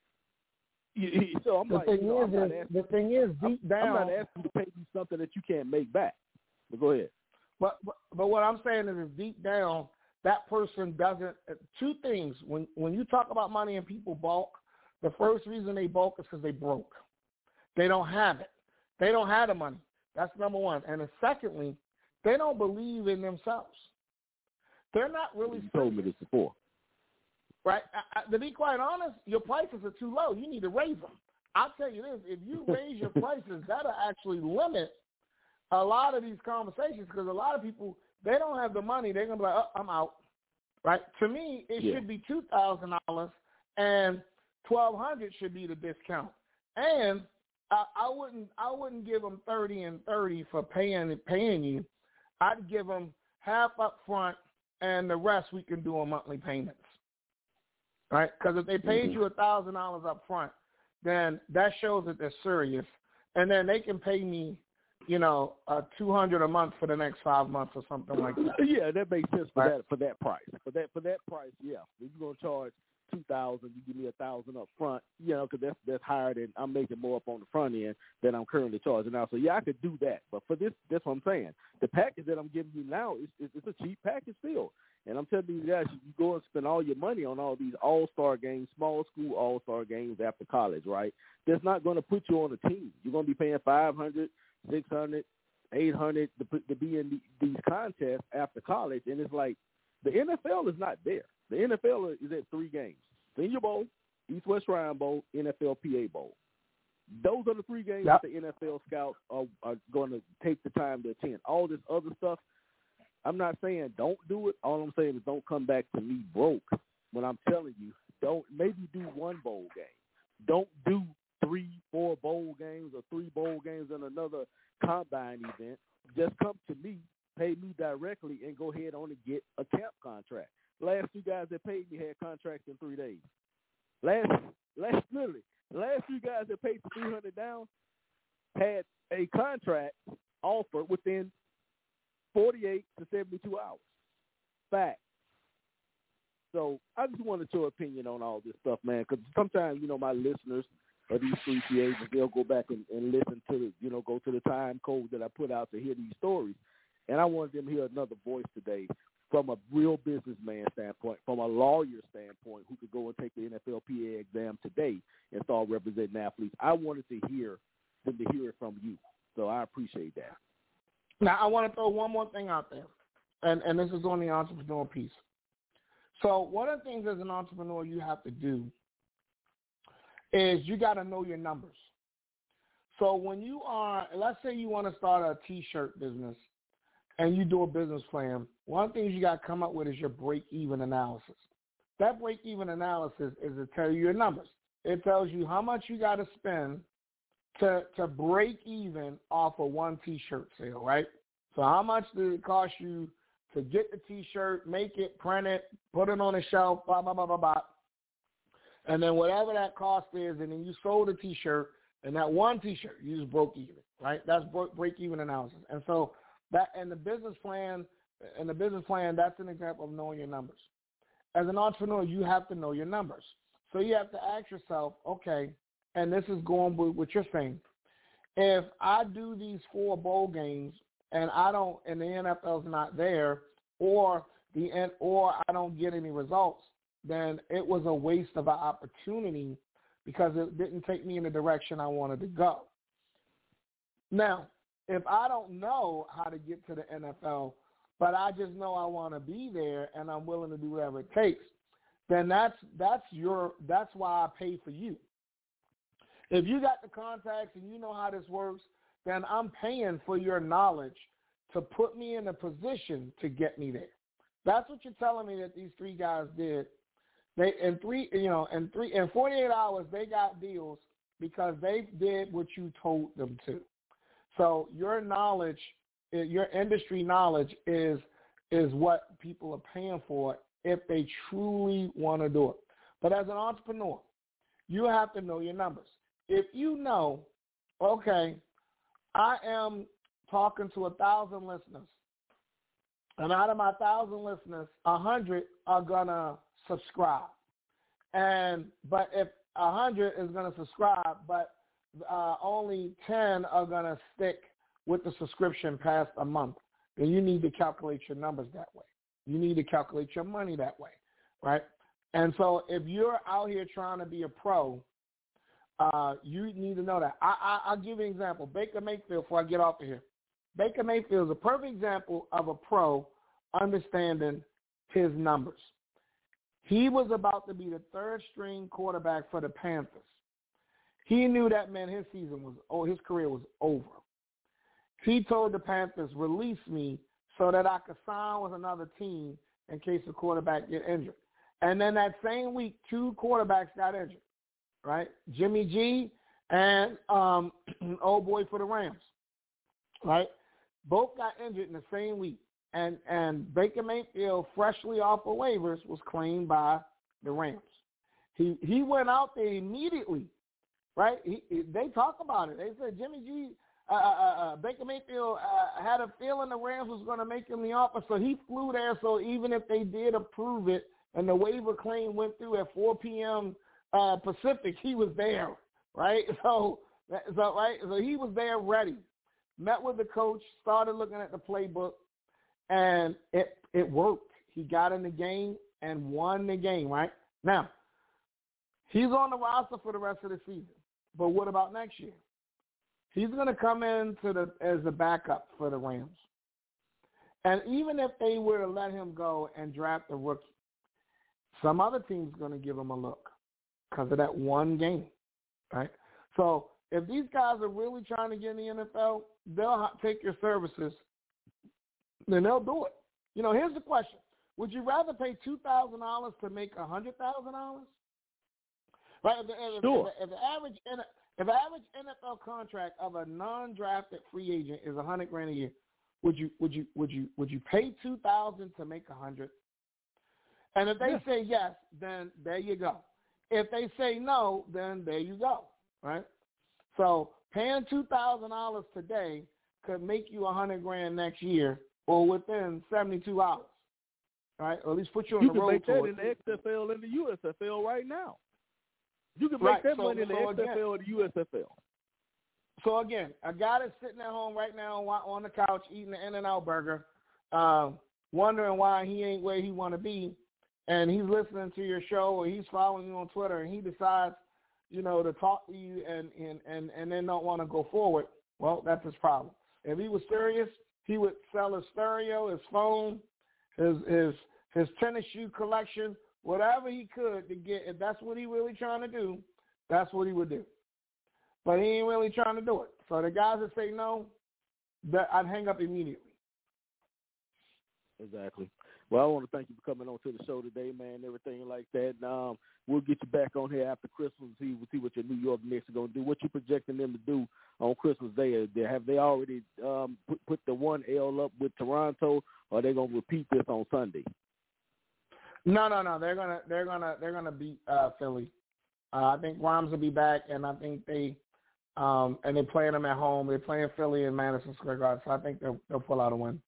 So I'm the like, thing you know, is, I'm not is asking, the thing is deep I'm, down. I'm not asking you to pay me something that you can't make back. But go ahead. But, but but what I'm saying is, is deep down, that person doesn't. Two things. When when you talk about money and people bulk, the first reason they bulk is because they broke. They don't have it. They don't have the money. That's number one. And then secondly, they don't believe in themselves. They're not really. You told me this before. Right? I, I, to be quite honest, your prices are too low. You need to raise them. I'll tell you this, if you raise your prices, that'll actually limit a lot of these conversations because a lot of people, they don't have the money. They're going to be like, oh, I'm out. Right? To me, it yeah. should be two thousand dollars and twelve hundred dollars should be the discount. And I, I wouldn't I wouldn't give them thirty and thirty for paying paying you. I'd give them half up front and the rest we can do on monthly payments. Right? Because if they paid mm-hmm. you one thousand dollars up front, then that shows that they're serious. And then they can pay me, you know, uh, two hundred dollars a month for the next five months or something like that. Yeah, that makes sense for right? that for that price. For that for that price, yeah. If you're gonna charge two thousand, you give me a thousand up front, you know, because that's that's higher than I'm making more up on the front end than I'm currently charging now. So yeah, I could do that. But for this, that's what I'm saying. The package that I'm giving you now is is it's a cheap package still. And I'm telling you guys, you go and spend all your money on all these all-star games, small school all-star games after college, right? That's not going to put you on a team. You're going to be paying five hundred, six hundred, eight hundred to, to be in the, these contests after college. And it's like the N F L is not there. The N F L is at three games: Senior Bowl, East West Shrine Bowl, N F L P A Bowl. Those are the three games yep. that the N F L scouts are, are going to take the time to attend. All this other stuff, I'm not saying don't do it. All I'm saying is don't come back to me broke when I'm telling you, don't maybe do one bowl game. Don't do three, four bowl games or three bowl games and another combine event. Just come to me, pay me directly, and go ahead on and get a camp contract. Last two guys that paid me had contracts in three days. Last, last literally, last two guys that paid three hundred down had a contract offer within forty-eight to seventy-two hours. Fact. So I just wanted your opinion on all this stuff, man, because sometimes, you know, my listeners or these free agents, they'll go back and, and listen to the, you know, go to the time code that I put out to hear these stories. And I wanted them to hear another voice today from a real businessman standpoint, from a lawyer standpoint, who could go and take the N F L P A exam today and start representing athletes. I wanted to hear them to hear it from you. So I appreciate that. Now, I want to throw one more thing out there, and, and this is on the entrepreneur piece. So one of the things as an entrepreneur you have to do is you got to know your numbers. So when you are, let's say you want to start a T-shirt business and you do a business plan, one of the things you got to come up with is your break-even analysis. That break-even analysis is to tell you your numbers. It tells you how much you got to spend to to break even off of one T-shirt sale, right? So how much did it cost you to get the T-shirt, make it, print it, put it on a shelf, blah, blah, blah, blah, blah. And then whatever that cost is, and then you sold a T-shirt, and that one T-shirt, you just broke even, right? That's break-even analysis. And so that, and the business plan, and the business plan, that's an example of knowing your numbers. As an entrepreneur, you have to know your numbers. So you have to ask yourself, okay, and this is going with what you're saying. If I do these four bowl games and I don't, and the N F L's not there, or the or I don't get any results, then it was a waste of an opportunity because it didn't take me in the direction I wanted to go. Now, if I don't know how to get to the N F L, but I just know I want to be there and I'm willing to do whatever it takes, then that's that's your that's why I pay for you. If you got the contacts and you know how this works, then I'm paying for your knowledge to put me in a position to get me there. That's what you're telling me that these three guys did. They in three, you know, in three in forty-eight hours they got deals because they did what you told them to. So your knowledge, your industry knowledge is is what people are paying for if they truly want to do it. But as an entrepreneur, you have to know your numbers. If you know, okay, I am talking to a thousand listeners, and out of my thousand listeners, a hundred are gonna subscribe, and but if a hundred is gonna subscribe, but uh, only ten are gonna stick with the subscription past a month, then you need to calculate your numbers that way. You need to calculate your money that way, right? And so if you're out here trying to be a pro, uh, you need to know that. I, I, I'll give you an example. Baker Mayfield, before I get off of here. Baker Mayfield is a perfect example of a pro understanding his numbers. He was about to be the third string quarterback for the Panthers. He knew that meant his season was, oh, his career was over. He told the Panthers, release me so that I could sign with another team in case the quarterback get injured. And then that same week, two quarterbacks got injured, right? Jimmy G and um, old boy for the Rams, right? Both got injured in the same week. And and Baker Mayfield, freshly off of waivers, was claimed by the Rams. He he went out there immediately, right? He, he, they talk about it. They said Jimmy G, uh, uh, uh, Baker Mayfield uh, had a feeling the Rams was going to make him the offer, so he flew there. So even if they did approve it and the waiver claim went through at four p.m. Uh, Pacific, he was there, right? So so right, so he was there ready. Met with the coach, started looking at the playbook. And it it worked. He got in the game and won the game, right? Now, he's on the roster for the rest of the season. But what about next year? He's going to come in to the, as a backup for the Rams. And even if they were to let him go and draft a rookie, some other team's going to give him a look because of that one game, right? So if these guys are really trying to get in the N F L, they'll take your services, then they'll do it. You know, here's the question. Would you rather pay two thousand dollars to make one hundred thousand dollars? Right? If the, if, sure. if, if, the average, if the average N F L contract of a non-drafted free agent is one hundred grand a year, would you would you would you would you pay two thousand to make one hundred? And if they yeah. say yes, then there you go. If they say no, then there you go. Right? So paying two thousand dollars today could make you one hundred grand next year, or within seventy-two hours, right? Or at least put you on you the can road make to that it. in the X F L and the U S F L right now. You can make right. that so, money in the so X F L again, or the U S F L. So, again, a guy that's sitting at home right now on the couch eating an In-N-Out burger, um, wondering why he ain't where he want to be, and he's listening to your show or he's following you on Twitter, and he decides, you know, to talk to you and, and, and, and then don't want to go forward, well, that's his problem. If he was serious, he would sell his stereo, his phone, his his his tennis shoe collection, whatever he could to get. If that's what he really trying to do, that's what he would do. But he ain't really trying to do it. So the guys that say no, that I'd hang up immediately. Exactly. Well, I want to thank you for coming on to the show today, man, everything like that. And, um, we'll get you back on here after Christmas and see, we'll see what your New York Knicks are going to do. What you projecting them to do on Christmas Day? Have they already um, put, put the one L up with Toronto, or are they going to repeat this on Sunday? No, no, no. They're gonna, they're gonna, they're gonna beat uh, Philly. Uh, I think Rams will be back, and I think they, um, and they're playing them at home. They're playing Philly in Madison Square Garden, so I think they'll, they'll pull out a win.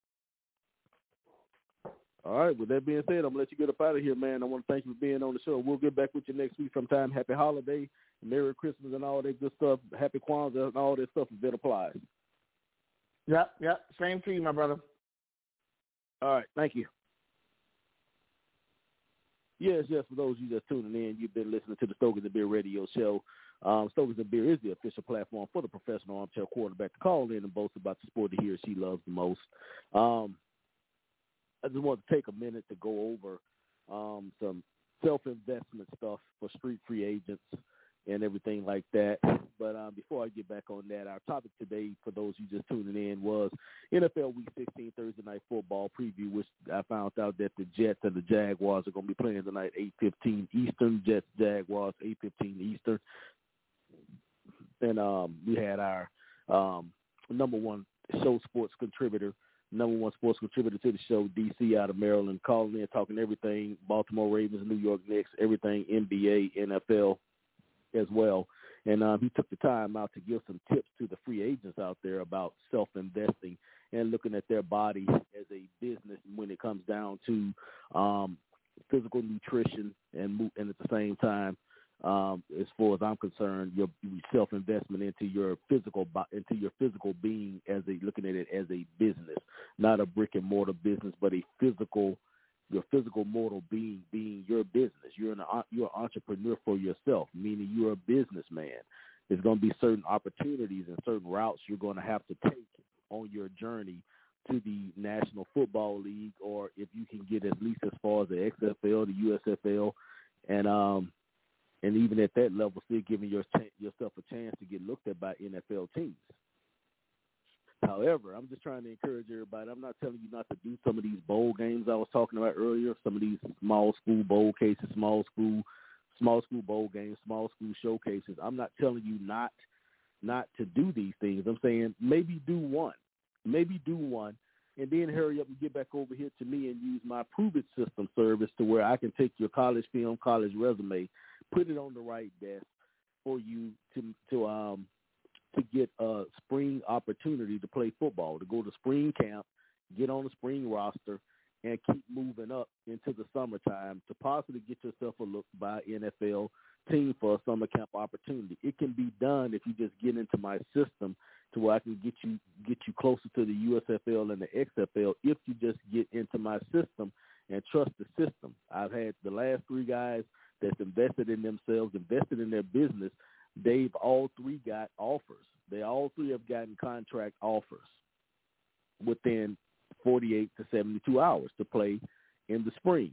All right. With that being said, I'm going to let you get up out of here, man. I want to thank you for being on the show. We'll get back with you next week sometime. Happy holiday, Merry Christmas, and all that good stuff. Happy Kwanzaa and all that stuff if it applies. Yep, yep. Same to you, my brother. All right, thank you. Yes, yes, for those of you just tuning in, you've been listening to the Stokers and Beer radio show. Um, Stokers and Beer is the official platform for the professional armchair quarterback to call in and boast about the sport that he or she loves the most. Um, I just want to take a minute to go over um, some self-investment stuff for street free agents and everything like that. But um, before I get back on that, our topic today, for those of you just tuning in, was N F L Week sixteen Thursday Night Football preview, which I found out that the Jets and the Jaguars are going to be playing tonight, eight fifteen Eastern. Jets, Jaguars, eight fifteen Eastern. And um, we had our um, number one show sports contributor, number one sports contributor to the show, D C out of Maryland, calling in, talking everything Baltimore Ravens, New York Knicks, everything N B A, N F L as well. And um, he took the time out to give some tips to the free agents out there about self-investing and looking at their body as a business when it comes down to um, physical nutrition and, and at the same time, um, as far as I'm concerned, your self-investment into your physical into your physical being, as a looking at it as a business, not a brick and mortar business, but a physical. Your physical mortal being being your business. You're an you're an entrepreneur for yourself, meaning you're a businessman. There's going to be certain opportunities and certain routes you're going to have to take on your journey to the National Football League, or if you can get at least as far as the X F L, the U S F L, and um and even at that level, still giving your, yourself a chance to get looked at by N F L teams. However, I'm just trying to encourage everybody. I'm not telling you not to do some of these bowl games I was talking about earlier, some of these small school bowl cases, small school, small school bowl games, small school showcases. I'm not telling you not not to do these things. I'm saying maybe do one, maybe do one, and then hurry up and get back over here to me and use my Prove It System service to where I can take your college film, college resume, put it on the right desk for you to to um. to get a spring opportunity to play football, to go to spring camp, get on the spring roster, and keep moving up into the summertime to possibly get yourself a look by N F L team for a summer camp opportunity. It can be done if you just get into my system to where I can get you get you closer to the U S F L and the X F L if you just get into my system and trust the system. I've had the last three guys that's invested in themselves, invested in their business. They've all three got offers. They all three have gotten contract offers within forty-eight to seventy-two hours to play in the spring.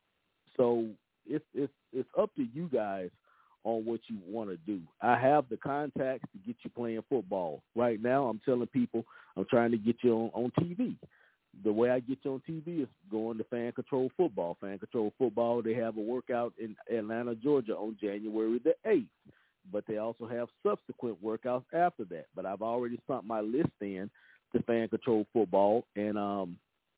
So it's it's it's up to you guys on what you want to do. I have the contacts to get you playing football. Right now, I'm telling people I'm trying to get you on, on T V. The way I get you on T V is going to Fan Control Football. Fan Control Football, they have a workout in Atlanta, Georgia on January the eighth. But they also have subsequent workouts after that. But I've already sent my list in to Fan Control Football, and um,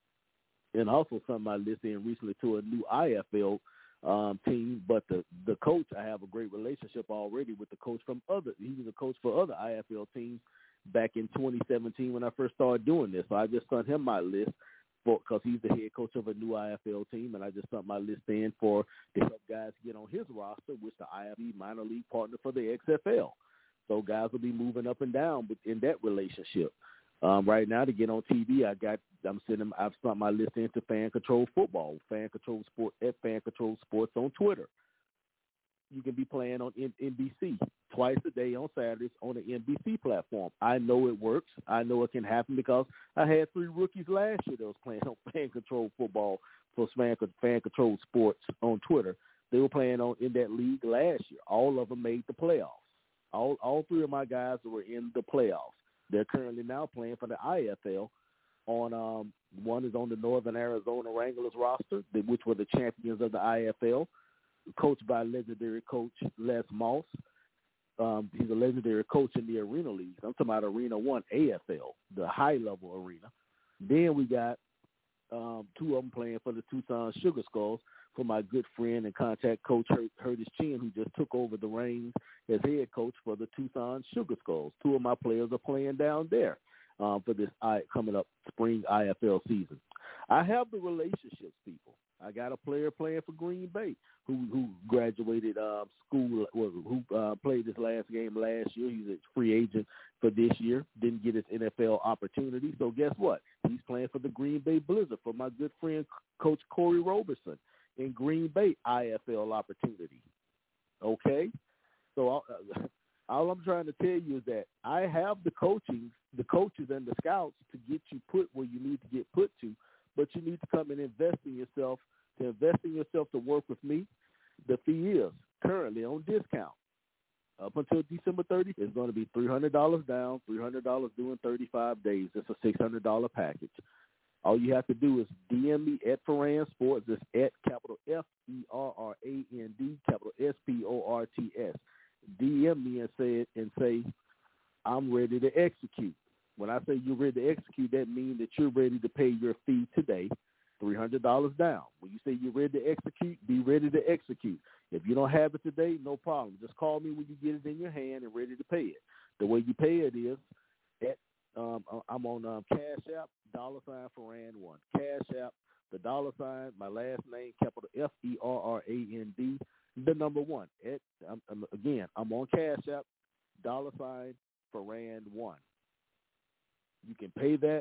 and also sent my list in recently to a new I F L um, team. But the, the coach, I have a great relationship already with the coach from other. He was a coach for other I F L teams back in twenty seventeen when I first started doing this. So I just sent him my list because he's the head coach of a new I F L team, and I just sent my list in for to help guys get on his roster, which the I F L minor league partner for the X F L. So guys will be moving up and down in that relationship. Um, right now, to get on T V, I got I'm sending I've sent my list into Fan Control Football, Fan Control Sport at Fan Control Sports on Twitter. You can be playing on N B C twice a day on Saturdays on the N B C platform. I know it works. I know it can happen because I had three rookies last year that was playing on Fan Control Football for Fan Control Sports on Twitter. They were playing on in that league last year. All of them made the playoffs. All all three of my guys were in the playoffs. They're currently now playing for the I F L. On um, one is on the Northern Arizona Wranglers roster, which were the champions of the I F L. Coached by legendary coach Les Moss. Um, he's a legendary coach in the Arena League. I'm talking about Arena One A F L, the high-level arena. Then we got um, two of them playing for the Tucson Sugar Skulls for my good friend and contact coach Curtis Chin, who just took over the reins as head coach for the Tucson Sugar Skulls. Two of my players are playing down there um, for this I, coming up spring I F L season. I have the relationships, people. I got a player playing for Green Bay who who graduated um, school, well, who uh, played his last game last year. He's a free agent for this year. Didn't get his N F L opportunity. So guess what? He's playing for the Green Bay Blizzard for my good friend Coach Corey Roberson in Green Bay I F L opportunity. Okay, so I'll, uh, all I'm trying to tell you is that I have the coaching, the coaches and the scouts to get you put where you need to get put to, but you need to come and invest in yourself. To invest in yourself to work with me, the fee is currently on discount. Up until December thirtieth, it's going to be three hundred dollars down, three hundred dollars due in thirty-five days. It's a six hundred dollars package. All you have to do is D M me at Ferrand Sports. It's at capital F E R R A N D, capital S P O R T S. D M me and say and say, I'm ready to execute. When I say you're ready to execute, that means that you're ready to pay your fee today, three hundred dollars down. When you say you're ready to execute, be ready to execute. If you don't have it today, no problem. Just call me when you get it in your hand and ready to pay it. The way you pay it is, at um, I'm on um, Cash App, dollar sign Ferrand one. Cash App, the dollar sign, my last name, capital F E R R A N D, the number one. At, I'm, I'm, again, I'm on Cash App, dollar sign Ferrand one. You can pay that,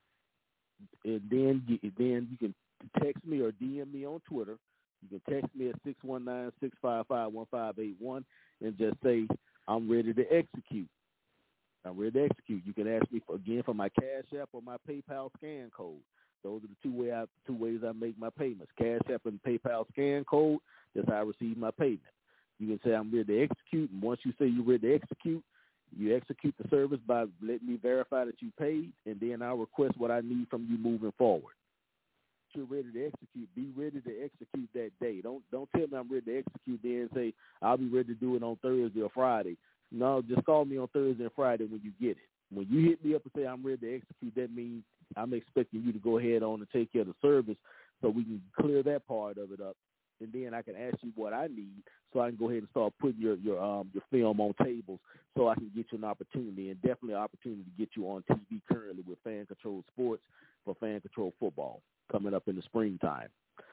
and then you, then you can text me or D M me on Twitter. You can text me at six one nine, six five five, one five eight one and just say, I'm ready to execute. I'm ready to execute. You can ask me, for, again, for my Cash App or my PayPal scan code. Those are the two, way I, two ways I make my payments. Cash App and PayPal scan code, that's how I receive my payment. You can say, I'm ready to execute, and once you say you're ready to execute, you execute the service by letting me verify that you paid, and then I'll request what I need from you moving forward. You're ready to execute. Be ready to execute that day. Don't don't tell me I'm ready to execute then and say I'll be ready to do it on Thursday or Friday. No, just call me on Thursday and Friday when you get it. When you hit me up and say I'm ready to execute, that means I'm expecting you to go ahead on and take care of the service so we can clear that part of it up. And then I can ask you what I need so I can go ahead and start putting your your um your film on tables so I can get you an opportunity, and definitely an opportunity to get you on T V currently with Fan Control Sports for Fan Control Football coming up in the springtime.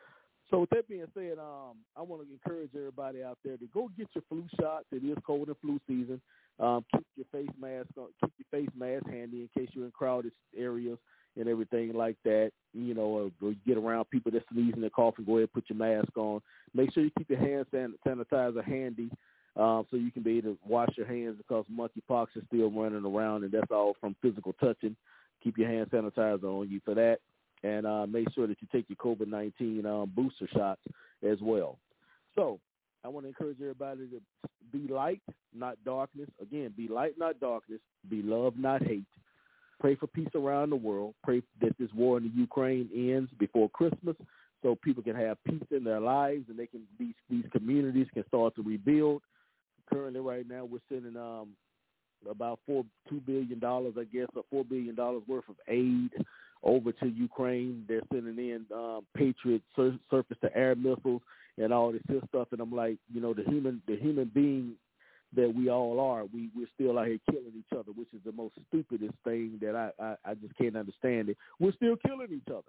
So with that being said, um, I want to encourage everybody out there to go get your flu shots. It is cold and flu season. Um, keep your face mask on, keep your face mask handy in case you're in crowded areas and everything like that. You know, or, or you get around people that sneezing and coughing, go ahead and put your mask on. Make sure you keep your hand san- sanitizer handy um, so you can be able to wash your hands, because monkeypox is still running around, and that's all from physical touching. Keep your hand sanitizer on you for that. And uh, make sure that you take your COVID nineteen um, booster shots as well. So I want to encourage everybody to be light, not darkness. Again, be light, not darkness. Be love, not hate. Pray for peace around the world. Pray that this war in the Ukraine ends before Christmas so people can have peace in their lives and they can these, these communities can start to rebuild. Currently right now we're sending um, about four, two billion dollars, I guess, or four billion dollars worth of aid over to Ukraine. They're sending in um, Patriot sur- surface-to-air missiles and all this good stuff. And I'm like, you know, the human the human being that we all are, we, we're still out here killing each other, which is the most stupidest thing that I, I, I just can't understand it. We're still killing each other,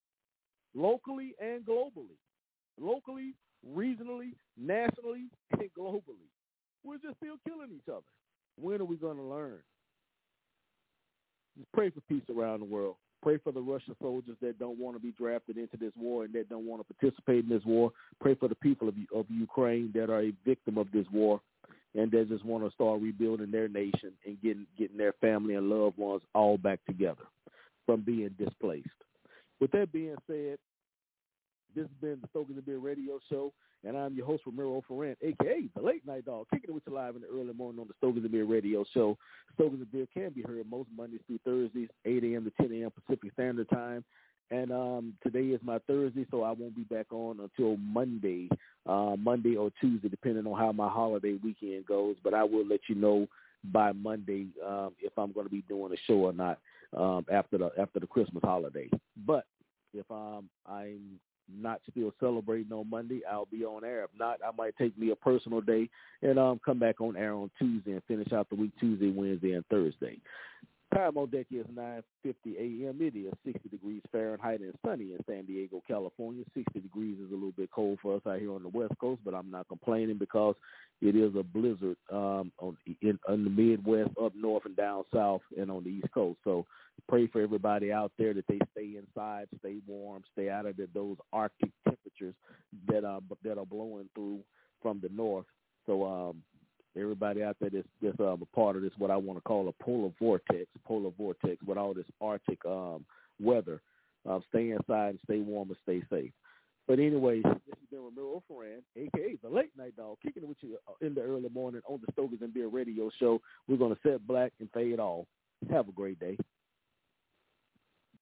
locally and globally. Locally, regionally, nationally, and globally. We're just still killing each other. When are we going to learn? Just pray for peace around the world. Pray for the Russian soldiers that don't want to be drafted into this war and that don't want to participate in this war. Pray for the people of, of Ukraine that are a victim of this war and that just want to start rebuilding their nation and getting getting their family and loved ones all back together from being displaced. With that being said, this has been the Stokers and Beer Radio Show, and I'm your host, Ramiro Ferrand, a k a the Late Night Dog, kicking it with you live in the early morning on the Stokers and Beer Radio Show. Stokers and Beer can be heard most Mondays through Thursdays, eight a.m. to ten a.m. Pacific Standard Time. And um, today is my Thursday, so I won't be back on until Monday, uh, Monday or Tuesday, depending on how my holiday weekend goes. But I will let you know by Monday um, if I'm going to be doing a show or not um, after the after the Christmas holiday. But if um, I'm not still celebrating on Monday, I'll be on air. If not, I might take me a personal day and um, come back on air on Tuesday and finish out the week Tuesday, Wednesday, and Thursday. Time on deck is nine fifty a.m. It is sixty degrees Fahrenheit and sunny in San Diego, California. sixty degrees is a little bit cold for us out here on the West Coast, but I'm not complaining because it is a blizzard um, on in, in the Midwest, up north and down south, and on the East Coast. So pray for everybody out there that they stay inside, stay warm, stay out of the, those Arctic temperatures that are that are blowing through from the north. So um, everybody out there that's, that's um, a part of this, what I want to call a polar vortex, polar vortex with all this Arctic um, weather, uh, stay inside and stay warm and stay safe. But anyways, this has been Ramiro Ferran, a k a the Late Night Dog, kicking it with you in the early morning on the Stokers and Beer Radio Show. We're going to set black and fade off. Have a great day.